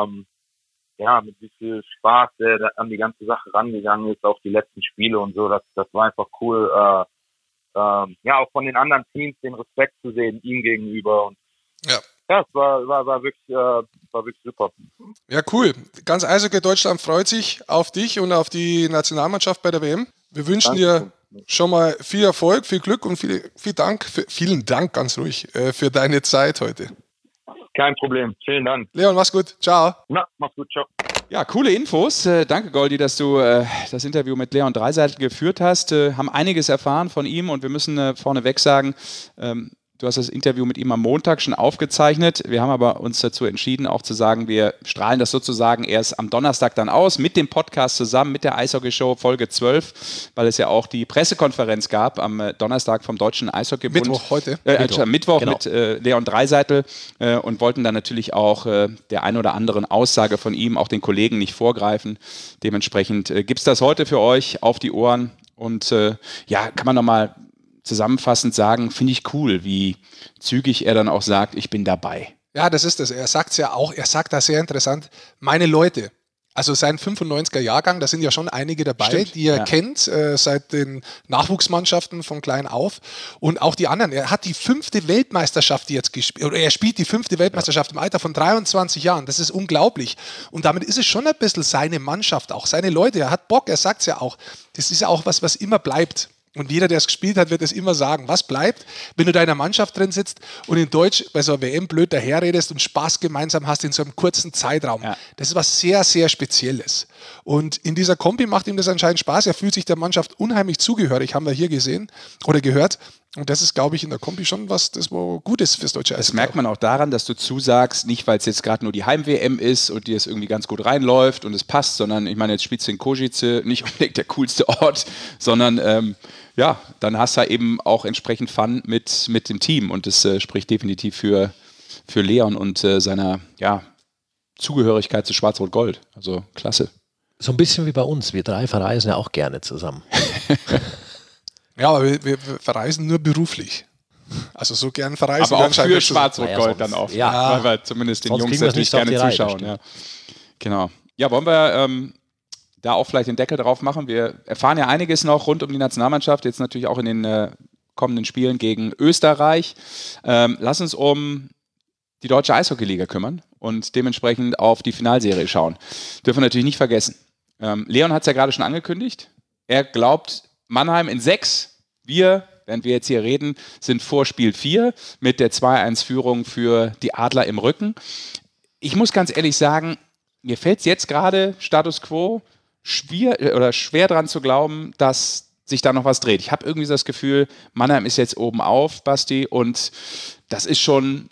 Spaß der an die ganze Sache rangegangen ist, auch die letzten Spiele und so, das war einfach cool, auch von den anderen Teams den Respekt zu sehen, ihm gegenüber und es war wirklich super. Ja, cool. Ganz Eishockey Deutschland freut sich auf dich und auf die Nationalmannschaft bei der WM. Wir wünschen dir schon mal viel Erfolg, viel Glück und vielen Dank ganz ruhig für deine Zeit heute. Kein Problem. Vielen Dank. Leon, mach's gut. Ciao. Na, mach's gut. Ciao. Ja, coole Infos. Danke, Goldi, dass du das Interview mit Leon Draisaitl geführt hast. Haben einiges erfahren von ihm und wir müssen vorneweg sagen, du hast das Interview mit ihm am Montag schon aufgezeichnet. Wir haben aber uns dazu entschieden, auch zu sagen, wir strahlen das sozusagen erst am Donnerstag dann aus, mit dem Podcast zusammen, mit der Eishockey-Show Folge 12, weil es ja auch die Pressekonferenz gab am Donnerstag vom Deutschen Eishockeybund. Mittwoch heute. Mittwoch genau. Mit Leon Draisaitl und wollten dann natürlich auch der ein oder anderen Aussage von ihm, auch den Kollegen nicht vorgreifen. Dementsprechend gibt es das heute für euch auf die Ohren und kann man nochmal zusammenfassend sagen, finde ich cool, wie zügig er dann auch sagt, ich bin dabei. Ja, das ist es. Er sagt es ja auch, er sagt da sehr interessant, meine Leute. Also sein 95er Jahrgang, da sind ja schon einige dabei, Stimmt, die er ja. kennt, seit den Nachwuchsmannschaften von klein auf. Und auch die anderen. Er hat die 5. Weltmeisterschaft jetzt gespielt, oder er spielt die 5. Weltmeisterschaft im Alter von 23 Jahren. Das ist unglaublich. Und damit ist es schon ein bisschen seine Mannschaft, auch seine Leute. Er hat Bock, er sagt es ja auch. Das ist ja auch was immer bleibt. Und jeder, der es gespielt hat, wird es immer sagen. Was bleibt, wenn du da in einer Mannschaft drin sitzt und in Deutsch bei so einer WM blöd daherredest und Spaß gemeinsam hast in so einem kurzen Zeitraum. Ja. Das ist was sehr, sehr Spezielles. Und in dieser Kombi macht ihm das anscheinend Spaß. Er fühlt sich der Mannschaft unheimlich zugehörig, haben wir hier gesehen oder gehört. Und das ist, glaube ich, in der Kombi schon was, das wo gut ist fürs deutsche Eishockey. Das merkt man auch daran, dass du zusagst, nicht weil es jetzt gerade nur die Heim-WM ist und dir es irgendwie ganz gut reinläuft und es passt, sondern ich meine, jetzt spielst du in Košice, nicht unbedingt der coolste Ort, sondern ja, dann hast du eben auch entsprechend Fun mit dem Team und das spricht definitiv für Leon und seiner Zugehörigkeit zu Schwarz-Rot-Gold. Also klasse. So ein bisschen wie bei uns. Wir 3 verreisen ja auch gerne zusammen. Ja, aber wir verreisen nur beruflich. Also so gern verreisen. Aber wir auch anscheinend für nicht zusammen. Schwarz-Rot-Gold dann auch. Ja. Weil wir zumindest den Sonst Jungs kriegen wir es natürlich nicht auf gerne die Reihe, zuschauen. das Ja. Genau. Ja, wollen wir da auch vielleicht den Deckel drauf machen? Wir erfahren ja einiges noch rund um die Nationalmannschaft, jetzt natürlich auch in den kommenden Spielen gegen Österreich. Lass uns um die Deutsche Eishockeyliga kümmern und dementsprechend auf die Finalserie schauen. Dürfen wir natürlich nicht vergessen. Leon hat es ja gerade schon angekündigt. Er glaubt, Mannheim in 6. Wir, während wir jetzt hier reden, sind vor Spiel 4 mit der 2-1-Führung für die Adler im Rücken. Ich muss ganz ehrlich sagen, mir fällt es jetzt gerade, Status Quo, schwer dran zu glauben, dass sich da noch was dreht. Ich habe irgendwie so das Gefühl, Mannheim ist jetzt oben auf, Basti, und das ist schon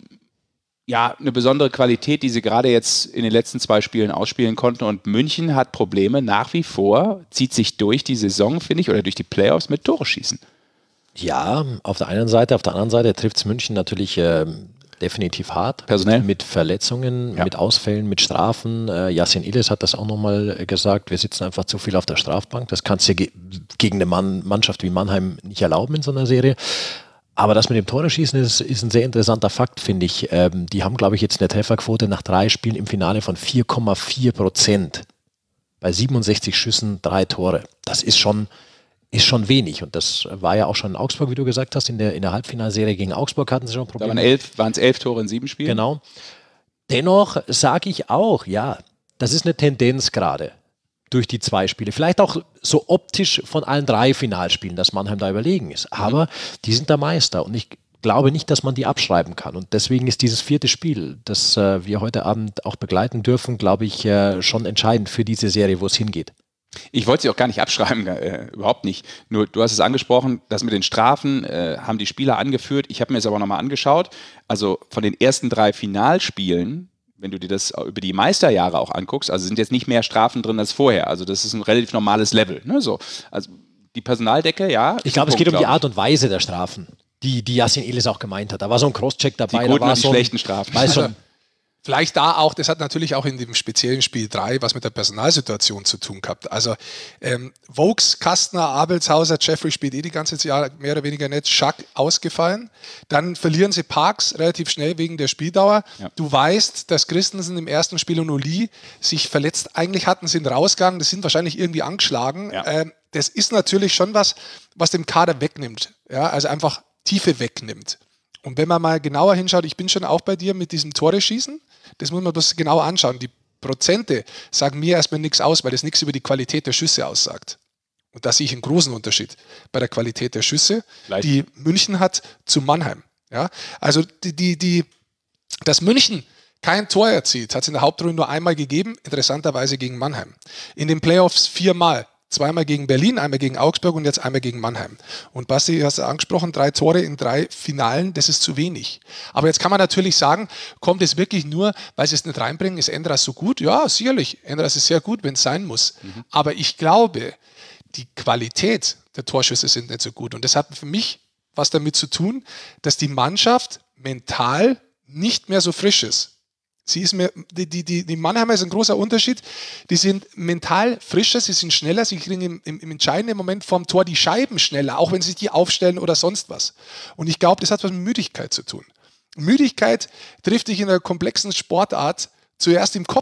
eine besondere Qualität, die sie gerade jetzt in den letzten 2 Spielen ausspielen konnten. Und München hat Probleme nach wie vor, zieht sich durch die Saison, finde ich, oder durch die Playoffs mit Tore schießen. Ja, auf der einen Seite. Auf der anderen Seite trifft es München natürlich definitiv hart. Personell? Mit Verletzungen, mit Ausfällen, mit Strafen. Yassin Illes hat das auch nochmal gesagt. Wir sitzen einfach zu viel auf der Strafbank. Das kannst du gegen eine Mannschaft wie Mannheim nicht erlauben in so einer Serie. Aber das mit dem Tore-Schießen ist ein sehr interessanter Fakt, finde ich. Die haben, glaube ich, jetzt eine Trefferquote nach 3 Spielen im Finale von 4,4%. Bei 67 Schüssen 3 Tore. Das ist schon wenig. Und das war ja auch schon in Augsburg, wie du gesagt hast. In der Halbfinalserie gegen Augsburg hatten sie schon Probleme. Da waren es 11 Tore in 7 Spielen. Genau. Dennoch sage ich auch, ja, das ist eine Tendenz gerade durch die 2 Spiele. Vielleicht auch so optisch von allen 3 Finalspielen, dass Mannheim da überlegen ist. Aber die sind der Meister und ich glaube nicht, dass man die abschreiben kann. Und deswegen ist dieses 4. Spiel, das wir heute Abend auch begleiten dürfen, glaube ich, schon entscheidend für diese Serie, wo es hingeht. Ich wollte sie auch gar nicht abschreiben, überhaupt nicht. Nur, du hast es angesprochen, das mit den Strafen haben die Spieler angeführt. Ich habe mir es aber nochmal angeschaut. Also von den ersten 3 Finalspielen, wenn du dir das über die Meisterjahre auch anguckst, also sind jetzt nicht mehr Strafen drin als vorher. Also das ist ein relativ normales Level. Ne? So. Also die Personaldecke, ja. Ich glaube, es geht um die Art und Weise der Strafen, die Yassin Illes auch gemeint hat. Da war so ein Crosscheck dabei. Die guten da war und die schlechten Strafen. Weißt schon, Vielleicht da auch, das hat natürlich auch in dem speziellen Spiel 3 was mit der Personalsituation zu tun gehabt. Also Vokes, Kastner, Abelshauser, Jeffrey spielt die ganze Jahr mehr oder weniger nicht, Schack ausgefallen. Dann verlieren sie Parks relativ schnell wegen der Spieldauer. Ja. Du weißt, dass Christensen im ersten Spiel und Oli sich verletzt eigentlich hatten, sind rausgegangen, das sind wahrscheinlich irgendwie angeschlagen. Ja. Das ist natürlich schon was dem Kader wegnimmt. Ja? Also einfach Tiefe wegnimmt. Und wenn man mal genauer hinschaut, ich bin schon auch bei dir mit diesem Tore-Schießen, das muss man bloß genauer anschauen. Die Prozente sagen mir erstmal nichts aus, weil das nichts über die Qualität der Schüsse aussagt. Und da sehe ich einen großen Unterschied bei der Qualität der Schüsse, die München hat zu Mannheim. Ja? Also dass München kein Tor erzielt, hat es in der Hauptrunde nur einmal gegeben, interessanterweise gegen Mannheim. In den Playoffs 4-mal. 2-mal gegen Berlin, einmal gegen Augsburg und jetzt einmal gegen Mannheim. Und Basti, hast du angesprochen, 3 Tore in 3 Finalen, das ist zu wenig. Aber jetzt kann man natürlich sagen, kommt es wirklich nur, weil sie es nicht reinbringen, ist Endras so gut? Ja, sicherlich. Endras ist sehr gut, wenn es sein muss. Aber ich glaube, die Qualität der Torschüsse sind nicht so gut. Und das hat für mich was damit zu tun, dass die Mannschaft mental nicht mehr so frisch ist. Sie ist mehr, die Mannheimer ist ein großer Unterschied. Die sind mental frischer, sie sind schneller, sie kriegen im entscheidenden Moment vorm Tor die Scheiben schneller, auch wenn sie die aufstellen oder sonst was. Und ich glaube, das hat was mit Müdigkeit zu tun. Müdigkeit trifft dich in einer komplexen Sportart zuerst im Kopf.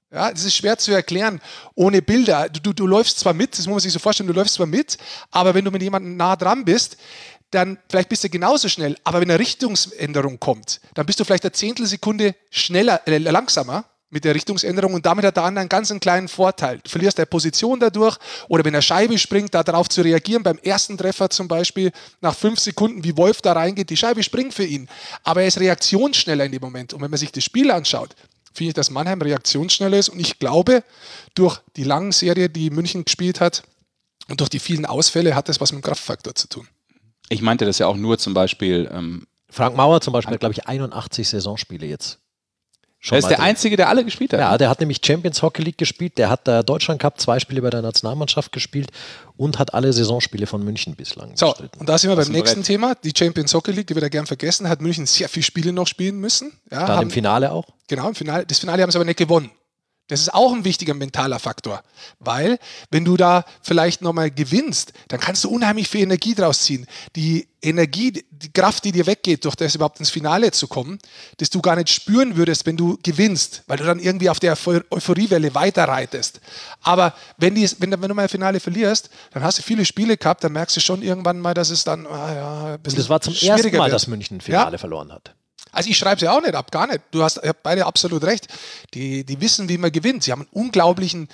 Ja, das ist schwer zu erklären ohne Bilder. Du läufst zwar mit, das muss man sich so vorstellen, du läufst zwar mit, aber wenn du mit jemandem nah dran bist, dann vielleicht bist du genauso schnell, aber wenn eine Richtungsänderung kommt, dann bist du vielleicht eine Zehntelsekunde langsamer mit der Richtungsänderung und damit hat der andere einen ganz kleinen Vorteil. Du verlierst deine Position dadurch oder wenn er Scheibe springt, darauf zu reagieren, beim ersten Treffer zum Beispiel, nach 5 Sekunden, wie Wolf da reingeht, die Scheibe springt für ihn, aber er ist reaktionsschneller in dem Moment und wenn man sich das Spiel anschaut, finde ich, dass Mannheim reaktionsschneller ist und ich glaube, durch die lange Serie, die München gespielt hat und durch die vielen Ausfälle hat das was mit dem Kraftfaktor zu tun. Ich meinte das ja auch nur zum Beispiel... Frank Mauer zum Beispiel hat, glaube ich, 81 Saisonspiele jetzt. Er ist der Einzige, der alle gespielt hat. Ja, der hat nämlich Champions Hockey League gespielt, der hat Deutschland Cup 2 Spiele bei der Nationalmannschaft gespielt und hat alle Saisonspiele von München bislang bestritten. Und da sind wir beim nächsten Thema, die Champions Hockey League, die wir da gern vergessen, hat München sehr viele Spiele noch spielen müssen. Ja, dann im Finale auch. Genau, im Finale. Das Finale haben sie aber nicht gewonnen. Das ist auch ein wichtiger mentaler Faktor, weil wenn du da vielleicht nochmal gewinnst, dann kannst du unheimlich viel Energie draus ziehen. Die Energie, die Kraft, die dir weggeht, durch das überhaupt ins Finale zu kommen, das du gar nicht spüren würdest, wenn du gewinnst, weil du dann irgendwie auf der Euphoriewelle weiterreitest. Aber wenn du mal ein Finale verlierst, dann hast du viele Spiele gehabt, dann merkst du schon irgendwann mal, dass es dann ein bisschen das war zum ersten Mal, dass München ein Finale verloren hat. Also ich schreibe es ja auch nicht ab, gar nicht. Ihr habt beide absolut recht. Die wissen, wie man gewinnt. Sie haben einen unglaublichen,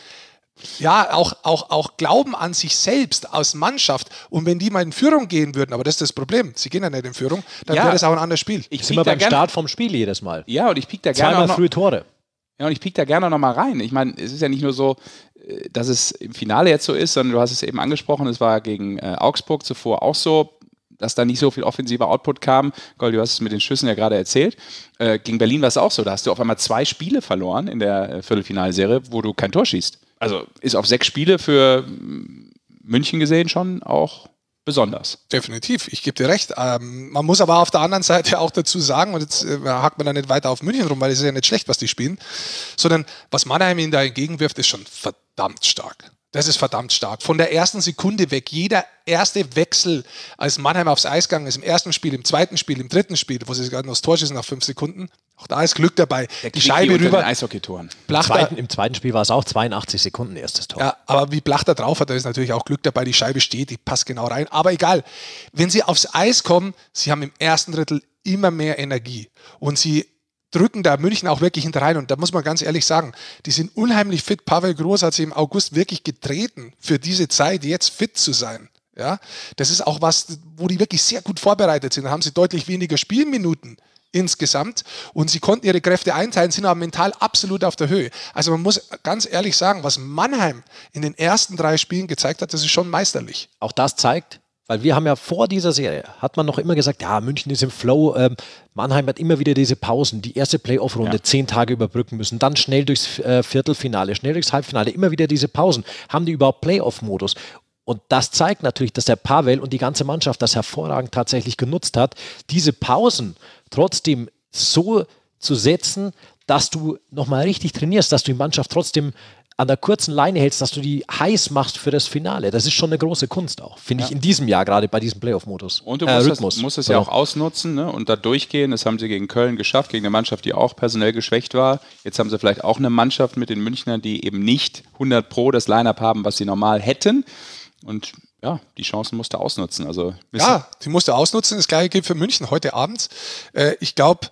auch Glauben an sich selbst als Mannschaft. Und wenn die mal in Führung gehen würden, aber das ist das Problem, sie gehen ja nicht in Führung, dann wäre das auch ein anderes Spiel. Ich sind wir beim Start vom Spiel jedes Mal. Ja, und ich piek da gerne zweimal frühe Tore. Ja, und ich piek da gerne noch mal rein. Ich meine, es ist ja nicht nur so, dass es im Finale jetzt so ist, sondern du hast es eben angesprochen, es war gegen Augsburg zuvor auch so, dass da nicht so viel offensiver Output kam. Gold, du hast es mit den Schüssen ja gerade erzählt. Gegen Berlin war es auch so. Da hast du auf einmal 2 Spiele verloren in der Viertelfinalserie, wo du kein Tor schießt. Also ist auf 6 Spiele für München gesehen schon auch besonders. Definitiv, ich gebe dir recht. Man muss aber auf der anderen Seite auch dazu sagen, und jetzt hakt man da nicht weiter auf München rum, weil es ist ja nicht schlecht, was die spielen, sondern was Mannheim ihnen da entgegenwirft, ist schon verdammt stark. Das ist verdammt stark. Von der ersten Sekunde weg, jeder erste Wechsel, als Mannheim aufs Eis gegangen ist, im ersten Spiel, im zweiten Spiel, im dritten Spiel, wo sie gerade noch das Tor schießen nach 5 Sekunden, auch da ist Glück dabei. Die Scheibe rüber. Den Eishockeytoren. Im zweiten Spiel war es auch 82 Sekunden erstes Tor. Ja, aber wie Blachter drauf hat, da ist natürlich auch Glück dabei. Die Scheibe steht, die passt genau rein. Aber egal, wenn sie aufs Eis kommen, sie haben im ersten Drittel immer mehr Energie. Und sie drücken da München auch wirklich hinterrein. Und da muss man ganz ehrlich sagen, die sind unheimlich fit. Pavel Groß hat sich im August wirklich getreten, für diese Zeit jetzt fit zu sein. Ja, das ist auch was, wo die wirklich sehr gut vorbereitet sind. Da haben sie deutlich weniger Spielminuten insgesamt und sie konnten ihre Kräfte einteilen, sind aber mental absolut auf der Höhe. Also man muss ganz ehrlich sagen, was Mannheim in den ersten 3 Spielen gezeigt hat, das ist schon meisterlich. Auch das zeigt, weil wir haben ja vor dieser Serie, hat man noch immer gesagt, ja, München ist im Flow, Mannheim hat immer wieder diese Pausen, die erste Playoff-Runde 10 Tage überbrücken müssen, dann schnell durchs Viertelfinale, schnell durchs Halbfinale, immer wieder diese Pausen. Haben die überhaupt Playoff-Modus? Und das zeigt natürlich, dass der Pavel und die ganze Mannschaft das hervorragend tatsächlich genutzt hat, diese Pausen trotzdem so zu setzen, dass du nochmal richtig trainierst, dass du die Mannschaft trotzdem an der kurzen Leine hältst, dass du die heiß machst für das Finale. Das ist schon eine große Kunst auch, finde ich, in diesem Jahr, gerade bei diesem Playoff-Modus. Und du musst es ja auch ausnutzen, ne? Und da durchgehen. Das haben sie gegen Köln geschafft, gegen eine Mannschaft, die auch personell geschwächt war. Jetzt haben sie vielleicht auch eine Mannschaft mit den Münchnern, die eben nicht 100% das Line-Up haben, was sie normal hätten. Und ja, die Chancen musst du ausnutzen. Also, ja, die musst du ausnutzen. Das gleiche gilt für München heute Abend. Ich glaube,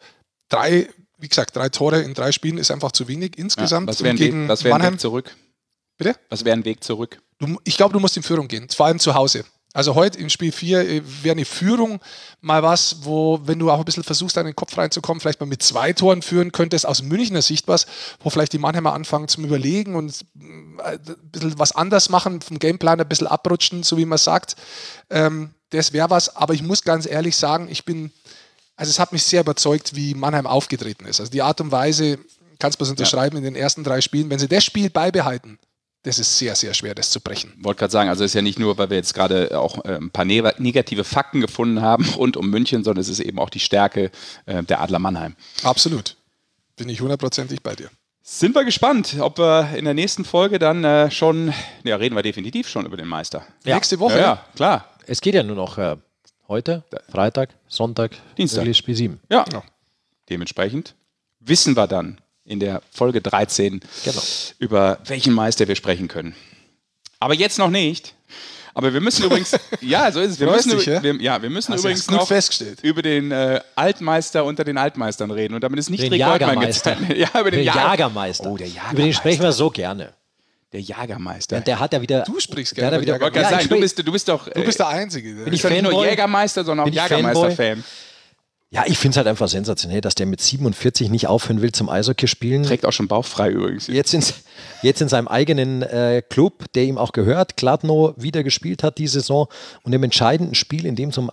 3 Tore in 3 Spielen ist einfach zu wenig insgesamt. Ja, was wäre ein Weg zurück? Bitte? Was wäre ein Weg zurück? Ich glaube, du musst in Führung gehen, vor allem zu Hause. Also heute in Spiel 4 wäre eine Führung mal was, wo, wenn du auch ein bisschen versuchst, an den Kopf reinzukommen, vielleicht mal mit 2 Toren führen könntest, aus Münchner Sicht was, wo vielleicht die Mannheimer anfangen zum Überlegen und ein bisschen was anders machen, vom Gameplan ein bisschen abrutschen, so wie man sagt. Das wäre was, aber ich muss ganz ehrlich sagen, es hat mich sehr überzeugt, wie Mannheim aufgetreten ist. Also die Art und Weise, kannst du es unterschreiben, in den ersten 3 Spielen, wenn sie das Spiel beibehalten, das ist sehr, sehr schwer, das zu brechen. Ich wollte gerade sagen, also es ist ja nicht nur, weil wir jetzt gerade auch ein paar negative Fakten gefunden haben rund um München, sondern es ist eben auch die Stärke der Adler Mannheim. Absolut. Bin ich 100%ig bei dir. Sind wir gespannt, ob wir in der nächsten Folge dann reden wir definitiv schon über den Meister. Ja. Nächste Woche? Ja, klar. Es geht ja nur noch heute, Freitag, Sonntag, Dienstag. Spiel 7. Ja. Dementsprechend wissen wir dann, in der Folge 13, über welchen Meister wir sprechen können. Aber jetzt noch nicht. Aber wir müssen übrigens, ja, so ist es. Wir müssen übrigens noch über den Altmeister unter den Altmeistern reden. Und damit ist nicht Rick Goldmann gezeigt. Ja, über den Jagermeister. Oh, der Jagermeister. Über den sprechen wir so gerne. Der Jagermeister. Der hat ja wieder. Du sprichst gerne. Du bist der Einzige. Du bist nicht nur Jägermeister, sondern auch Jagermeister-Fan. Ja, ich finde es halt einfach sensationell, dass der mit 47 nicht aufhören will zum Eishockey spielen. Trägt auch schon bauchfrei übrigens. Jetzt in seinem eigenen Club, der ihm auch gehört, Kladno, wieder gespielt hat die Saison und im entscheidenden Spiel, in dem es um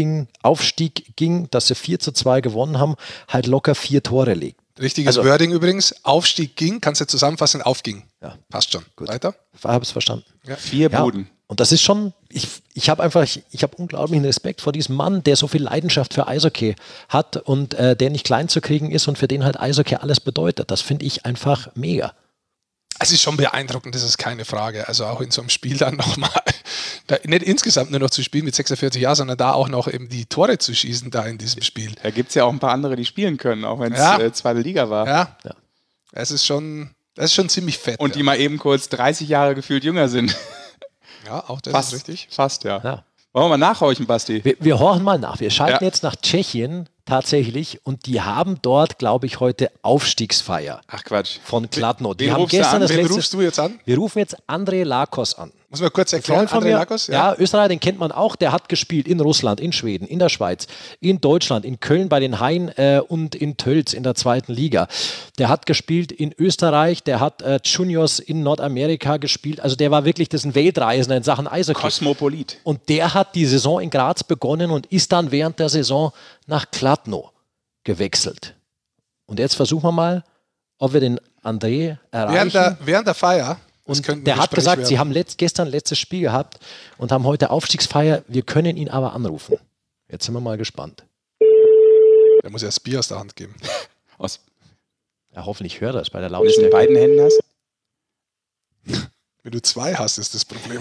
Aufstieg ging, dass sie 4:2 gewonnen haben, halt locker 4 Tore legt. Richtiges Wording übrigens. Aufstieg ging, kannst du zusammenfassen, aufging. Ja. Passt schon. Gut. Weiter? Habe es verstanden. Ja. 4 Buden. Und das ist schon, ich habe unglaublichen Respekt vor diesem Mann, der so viel Leidenschaft für Eishockey hat und der nicht klein zu kriegen ist und für den halt Eishockey alles bedeutet. Das finde ich einfach mega. Es ist schon beeindruckend, das ist keine Frage. Also auch in so einem Spiel dann nochmal, nicht insgesamt nur noch zu spielen mit 46 Jahren, sondern da auch noch eben die Tore zu schießen da in diesem Spiel. Da gibt es ja auch ein paar andere, die spielen können, auch wenn es zweite Liga war. Ja. Das ist schon ziemlich fett. Und die mal eben kurz 30 Jahre gefühlt jünger sind. Ja, auch das ist richtig. Fast, ja. Wollen wir mal nachhorchen, Basti? Wir horchen mal nach. Wir schalten jetzt nach Tschechien tatsächlich und die haben dort, glaube ich, heute Aufstiegsfeier. Ach Quatsch. Von Kladno. Wen rufst du jetzt an? Wir rufen jetzt André Lakos an. Muss man kurz erklären, André Lakos? Ja, Österreicher, den kennt man auch. Der hat gespielt in Russland, in Schweden, in der Schweiz, in Deutschland, in Köln bei den Haien und in Tölz in der 2. Liga. Der hat gespielt in Österreich, der hat Juniors in Nordamerika gespielt. Also der war wirklich, das ist ein Weltreisender in Sachen Eishockey. Kosmopolit. Und der hat die Saison in Graz begonnen und ist dann während der Saison nach Kladno gewechselt. Und jetzt versuchen wir mal, ob wir den André erreichen. Während der Feier. Und der hat gesagt, sie haben gestern letztes Spiel gehabt und haben heute Aufstiegsfeier. Wir können ihn aber anrufen. Jetzt sind wir mal gespannt. Der muss ja das Bier aus der Hand geben. Ja, hoffentlich hört er es bei der Wenn du es in Lautstärke. beiden Händen hast. Wenn du 2 hast, ist das Problem.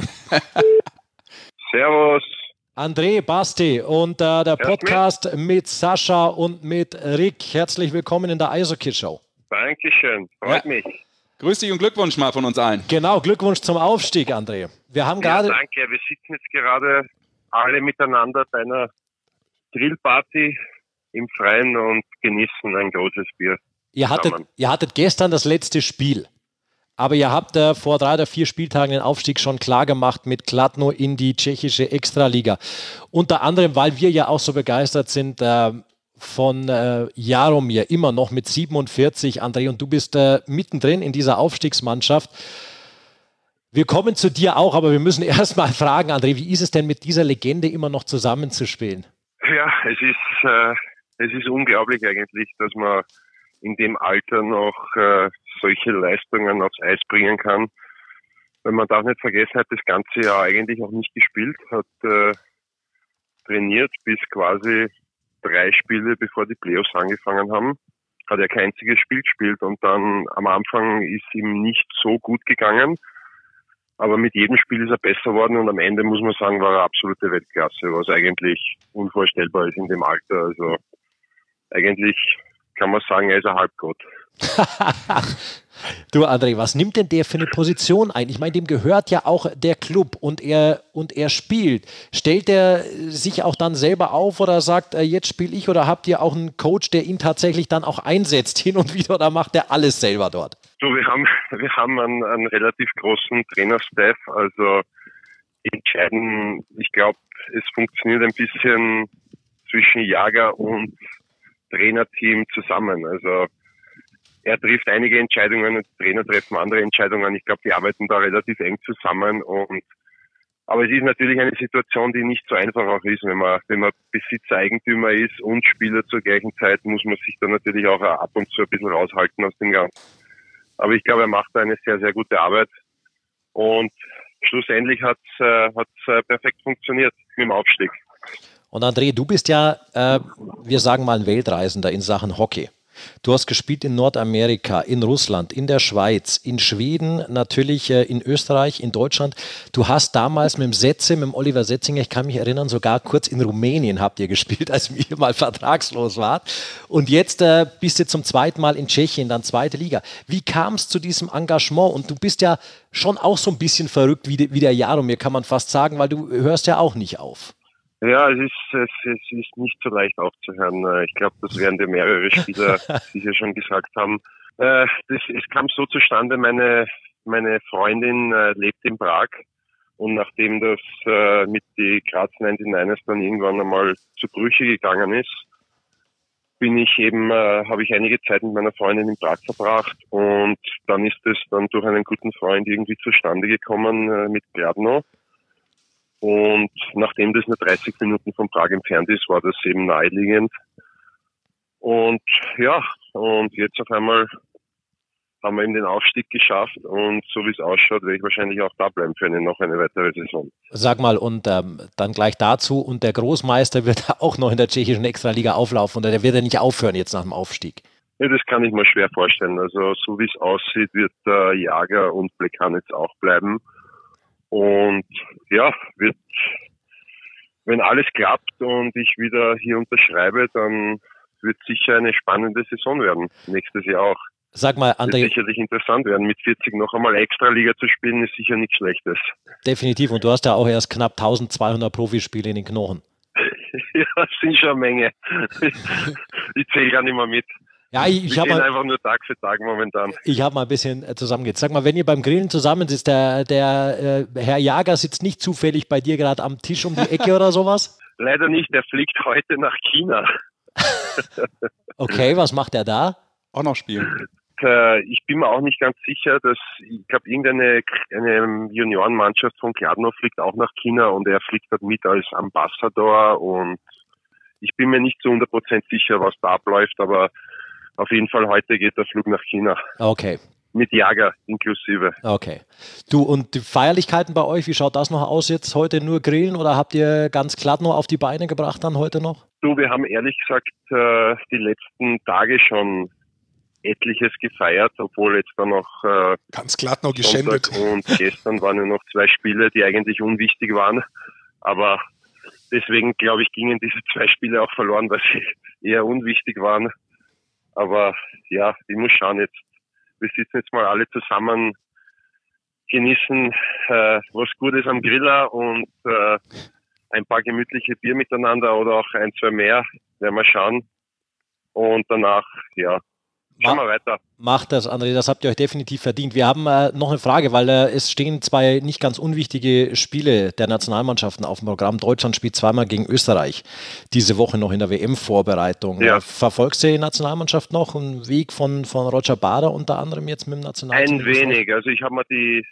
Servus. André, Basti und der Podcast mit Sascha und mit Rick. Herzlich willkommen in der Eishockey-Show. Dankeschön, freut mich. Grüß dich und Glückwunsch mal von uns allen. Genau, Glückwunsch zum Aufstieg, André. Wir haben gerade. Danke, wir sitzen jetzt gerade alle miteinander bei einer Grillparty im Freien und genießen ein großes Bier. Ihr hattet gestern das letzte Spiel. Aber ihr habt vor 3 oder 4 Spieltagen den Aufstieg schon klar gemacht mit Kladno in die tschechische Extraliga. Unter anderem, weil wir ja auch so begeistert sind von Jaromir, immer noch mit 47, André, und du bist mittendrin in dieser Aufstiegsmannschaft. Wir kommen zu dir auch, aber wir müssen erst mal fragen, André, wie ist es denn mit dieser Legende immer noch zusammenzuspielen? Ja, es ist unglaublich eigentlich, dass man in dem Alter noch solche Leistungen aufs Eis bringen kann. Weil man darf nicht vergessen, hat das ganze Jahr eigentlich auch nicht gespielt, hat trainiert bis quasi 3 Spiele, bevor die Playoffs angefangen haben. Hat er kein einziges Spiel gespielt und dann am Anfang ist ihm nicht so gut gegangen. Aber mit jedem Spiel ist er besser geworden und am Ende, muss man sagen, war er absolute Weltklasse, was eigentlich unvorstellbar ist in dem Alter. Also eigentlich kann man sagen, er ist ein Halbgott. Du, André, was nimmt denn der für eine Position ein? Ich meine, dem gehört ja auch der Club und er spielt. Stellt er sich auch dann selber auf oder sagt, jetzt spiele ich, oder habt ihr auch einen Coach, der ihn tatsächlich dann auch einsetzt hin und wieder, oder macht er alles selber dort? So, wir haben einen relativ großen Trainerstaff, also entscheiden, ich glaube, es funktioniert ein bisschen zwischen Jager und Trainerteam zusammen. Also er trifft einige Entscheidungen und Trainer treffen andere Entscheidungen. Ich glaube, die arbeiten da relativ eng zusammen. Aber es ist natürlich eine Situation, die nicht so einfach auch ist. Wenn man Besitzer, Eigentümer ist und Spieler zur gleichen Zeit, muss man sich da natürlich auch ab und zu ein bisschen raushalten aus dem Ganzen. Aber ich glaube, er macht da eine sehr, sehr gute Arbeit. Und schlussendlich hat's perfekt funktioniert mit dem Aufstieg. Und André, du bist ja, wir sagen mal, ein Weltreisender in Sachen Hockey. Du hast gespielt in Nordamerika, in Russland, in der Schweiz, in Schweden, natürlich in Österreich, in Deutschland. Du hast damals mit dem Oliver Setzinger, ich kann mich erinnern, sogar kurz in Rumänien habt ihr gespielt, als ihr mal vertragslos wart. Und jetzt bist du zum zweiten Mal in Tschechien, dann zweite Liga. Wie kam es zu diesem Engagement? Und du bist ja schon auch so ein bisschen verrückt wie der Jaromir, kann man fast sagen, weil du hörst ja auch nicht auf. Ja, es ist nicht so leicht aufzuhören. Ich glaube, das werden dir mehrere Spieler sicher schon gesagt haben. Es kam so zustande, meine Freundin lebt in Prag und nachdem das mit die Graz 99ers dann irgendwann einmal zu Brüche gegangen ist, habe ich einige Zeit mit meiner Freundin in Prag verbracht und dann ist es dann durch einen guten Freund irgendwie zustande gekommen mit Kladno. Und nachdem das nur 30 Minuten von Prag entfernt ist, war das eben naheliegend. Und ja, und jetzt auf einmal haben wir eben den Aufstieg geschafft und so wie es ausschaut, werde ich wahrscheinlich auch da bleiben für noch eine weitere Saison. Sag mal, und dann gleich dazu, und der Großmeister wird auch noch in der tschechischen Extraliga auflaufen oder der wird ja nicht aufhören jetzt nach dem Aufstieg? Ja, das kann ich mir schwer vorstellen. Also so wie es aussieht, wird Jager und Plekanec auch bleiben. Und ja, wenn alles klappt und ich wieder hier unterschreibe, dann wird sicher eine spannende Saison werden. Nächstes Jahr auch. Sag mal, André. Wird sicherlich interessant werden. Mit 40 noch einmal Extraliga zu spielen, ist sicher nichts Schlechtes. Definitiv. Und du hast ja auch erst knapp 1200 Profispiele in den Knochen. Ja, das sind schon eine Menge. Ich zähle gar nicht mehr mit. Ja, ich habe einfach nur Tag für Tag momentan. Ich habe mal ein bisschen zusammengezählt. Sag mal, wenn ihr beim Grillen zusammen sitzt, der Herr Jager sitzt nicht zufällig bei dir gerade am Tisch um die Ecke oder sowas? Leider nicht, der fliegt heute nach China. Okay, was macht er da? Auch noch spielen. Ich bin mir auch nicht ganz sicher, ich glaube, eine Juniorenmannschaft von Kladno fliegt auch nach China und er fliegt dort mit als Ambassador und ich bin mir nicht zu 100% sicher, was da abläuft, aber auf jeden Fall heute geht der Flug nach China. Okay. Mit Jager inklusive. Okay. Du, und die Feierlichkeiten bei euch, wie schaut das noch aus jetzt? Heute nur grillen oder habt ihr ganz Kladno auf die Beine gebracht dann heute noch? Du, wir haben ehrlich gesagt die letzten Tage schon etliches gefeiert, obwohl jetzt dann noch ganz Kladno geschändet. Und gestern waren ja noch 2 Spiele, die eigentlich unwichtig waren. Aber deswegen, glaube ich, gingen diese 2 Spiele auch verloren, weil sie eher unwichtig waren. Aber ja, ich muss schauen jetzt. Wir sitzen jetzt mal alle zusammen, genießen was Gutes am Griller und ein paar gemütliche Bier miteinander oder auch 1, 2 mehr. Werden wir schauen. Und danach, ja, schauen wir weiter. Macht das, André, das habt ihr euch definitiv verdient. Wir haben noch eine Frage, weil es stehen 2 nicht ganz unwichtige Spiele der Nationalmannschaften auf dem Programm. Deutschland spielt zweimal gegen Österreich diese Woche noch in der WM-Vorbereitung. Ja. Verfolgst du die Nationalmannschaft noch? Einen Weg von Roger Bader unter anderem jetzt mit dem Nationalteam? Ein wenig. Also ich habe mir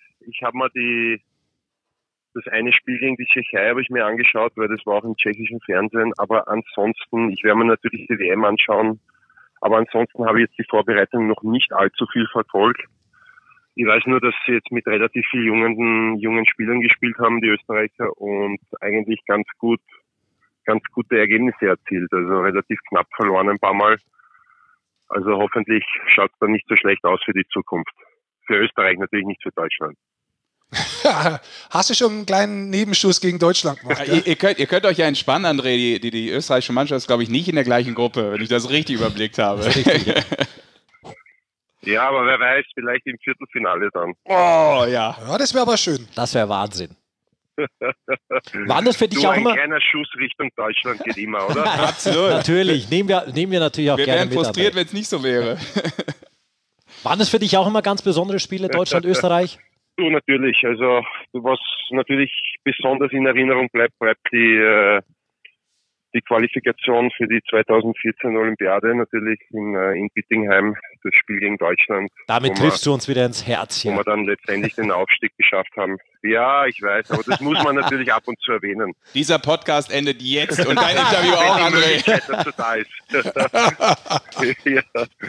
das eine Spiel gegen die Tschechei habe ich mir angeschaut, weil das war auch im tschechischen Fernsehen. Aber ansonsten, ich werde mir natürlich die WM anschauen. Aber ansonsten habe ich jetzt die Vorbereitung noch nicht allzu viel verfolgt. Ich weiß nur, dass sie jetzt mit relativ vielen jungen Spielern gespielt haben, die Österreicher, und eigentlich ganz gute Ergebnisse erzielt. Also relativ knapp verloren ein paar Mal. Also hoffentlich schaut es dann nicht so schlecht aus für die Zukunft. Für Österreich natürlich, nicht für Deutschland. Hast du schon einen kleinen Nebenschuss gegen Deutschland gemacht? Ja? Ihr könnt euch ja entspannen, André. Die österreichische Mannschaft ist, glaube ich, nicht in der gleichen Gruppe, wenn ich das richtig überblickt habe. Ja, aber wer weiß, vielleicht im Viertelfinale dann. Oh, ja. Ja, das wäre aber schön. Das wäre Wahnsinn. Waren das für dich auch immer? Ein kleiner Schuss Richtung Deutschland geht immer, oder? Absolut. Natürlich, nehmen wir natürlich auch wir gerne mit. Wir wären frustriert, wenn es nicht so wäre. Waren das für dich auch immer ganz besondere Spiele, Deutschland, Österreich? Du, natürlich. Also, was natürlich besonders in Erinnerung bleibt die Qualifikation für die 2014 Olympiade, natürlich in Bittingheim, das Spiel gegen Deutschland. Damit triffst du uns wieder ins Herz hier. Wo wir dann letztendlich den Aufstieg geschafft haben. Ja, ich weiß, aber das muss man natürlich ab und zu erwähnen. Dieser Podcast endet jetzt und dein Interview auch, André. Dass du da ist. Ja.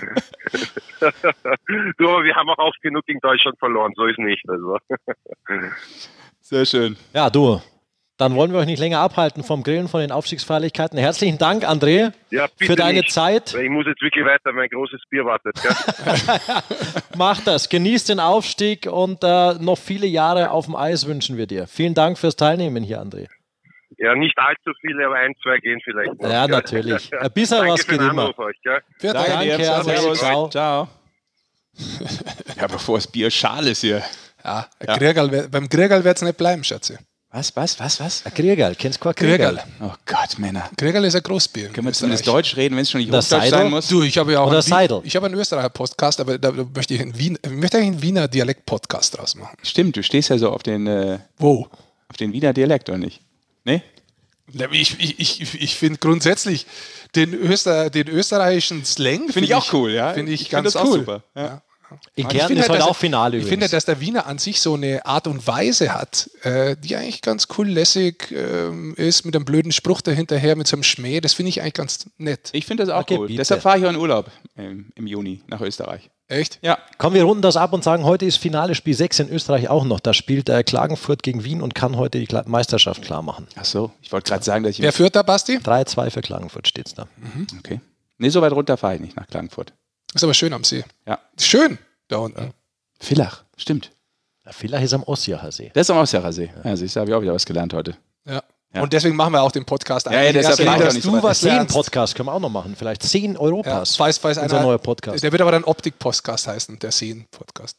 Du, aber wir haben auch oft genug gegen Deutschland verloren, so ist nicht. Also. Sehr schön. Ja, du. Dann wollen wir euch nicht länger abhalten vom Grillen, von den Aufstiegsfeierlichkeiten. Herzlichen Dank, André, für deine Zeit. Ich muss jetzt wirklich weiter, mein großes Bier wartet. Gell? Mach das, genieß den Aufstieg und noch viele Jahre auf dem Eis wünschen wir dir. Vielen Dank fürs Teilnehmen hier, André. Ja, nicht allzu viele, aber 1, 2 gehen vielleicht noch. Ja, natürlich. Ein bisschen was geht immer. Euch, gell? Danke, André. Ciao. Ciao. Ja, bevor das Bier schal ist hier. Ja, beim Griegerl wird es nicht bleiben, Schatzi. Was? Ein Griegerl, kennst du kein Griegerl? Oh Gott, Männer. Griegerl ist ein Großbier. Können wir zumindest Deutsch reden, wenn es schon nicht Das Hochdeutsch Seidel? sein muss? Du, ich habe ja auch Oder Seidel. Ich habe einen Österreicher-Podcast, aber da möchte ich möchte eigentlich einen Wiener Dialekt-Podcast draus machen. Stimmt, du stehst ja so auf den Wo? Wiener Dialekt, oder nicht? Nee? Ich finde grundsätzlich den österreichischen Slang Finde ich auch cool, ja. Finde ich find ganz das auch cool. super. Ja. In Ich Kärnten finde ist halt, heute dass auch Finale Ich übrigens. finde, dass der Wiener an sich so eine Art und Weise hat, die eigentlich ganz cool lässig ist, mit einem blöden Spruch dahinterher, mit so einem Schmäh. Das finde ich eigentlich ganz nett. Ich finde das auch Okay, cool. bitte. Deshalb fahre ich auch in Urlaub im Juni nach Österreich. Echt? Ja. Komm, wir runden das ab und sagen, heute ist Finale Spiel 6 in Österreich auch noch. Da spielt Klagenfurt gegen Wien und kann heute die Meisterschaft klar machen. Ach so, ich wollte gerade sagen, dass ich... Wer führt da, Basti? 3-2 für Klagenfurt steht es da. Okay. Nee, so weit runter fahre ich nicht nach Klagenfurt. Ist aber schön am See. Ja. Schön da unten. Villach, stimmt. Ja, vielleicht ist am Ossiacher See. Das ist am Aussiacher See. Ja, siehst du, habe ich auch wieder was gelernt heute. Ja. Ja. Und deswegen machen wir auch den Podcast. Ja, ja, deshalb Erst, war ich auch dass nicht so du weit. was lernst. 10-Podcast können wir auch noch machen. Vielleicht 10 Ja, Europas. falls Unser einer, neuer Podcast. Der wird aber dann Optik-Podcast heißen, der Seen-Podcast.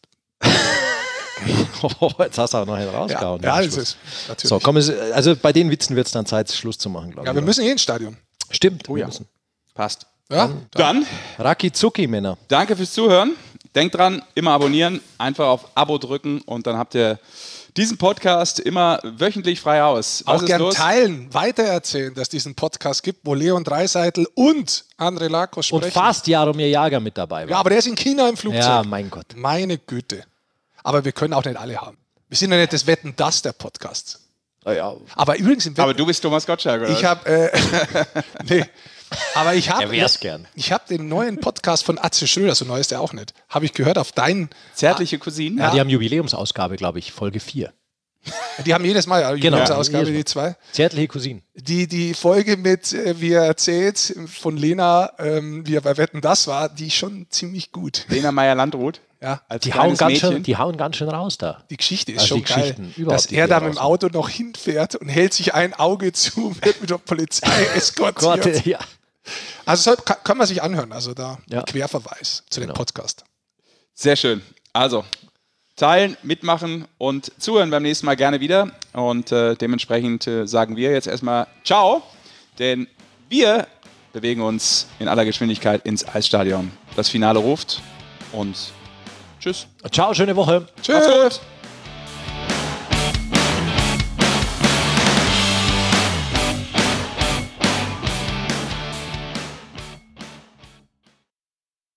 Jetzt hast du auch noch einen rausgehauen. Ja, am das Schluss. ist natürlich. So, komm, also bei den Witzen wird es dann Zeit, Schluss zu machen, glaube ich. Ja, wir müssen ins Stadion. Stimmt. Oh wir ja. müssen. Passt. Ja, Dann, Raki Zucki, Männer. danke fürs Zuhören. Denkt dran, immer abonnieren, einfach auf Abo drücken und dann habt ihr diesen Podcast immer wöchentlich frei Haus. Was auch ist gern los? teilen, weitererzählen, dass es diesen Podcast gibt, wo Leon Dreiseitel und André Lakos sprechen. Und fast Jaromir Jager mit dabei war. Ja, aber der ist in China im Flugzeug. Ja, mein Gott. Meine Güte. Aber wir können auch nicht alle haben. Wir sind ja nicht das Wetten, das der Podcast. Ja. Aber übrigens im Aber du bist Thomas Gottschalk, oder? Ich habe nee. Aber ich habe Er wär's gern. Ich habe den neuen Podcast von Atze Schröder, so neu ist der auch nicht. Habe ich gehört auf deinen. Zärtliche Cousinen? Ja, die haben Jubiläumsausgabe, glaube ich, Folge 4. Die haben jedes Mal Genau. Ausgabe, Jedes Mal. die zwei. Zärtliche Cousinen. Die Folge mit, wie er erzählt, von Lena, wie er bei Wetten das war, die ist schon ziemlich gut. Lena Meyer-Landrut. Ja. Als Die hauen, kleines Mädchen. die hauen ganz schön raus da. Die Geschichte ist Also schon die geil, Geschichten, überhaupt dass die er da die mit dem raus. Auto noch hinfährt und hält sich ein Auge zu, wird mit der Polizei eskortiert. Gott, ja. Also kann man sich anhören, also da Ja. Querverweis zu dem Genau. Podcast. Sehr schön. Also, teilen, mitmachen und zuhören beim nächsten Mal gerne wieder. Und dementsprechend sagen wir jetzt erstmal Ciao, denn wir bewegen uns in aller Geschwindigkeit ins Eisstadion. Das Finale ruft und tschüss. Ciao, schöne Woche. Tschüss.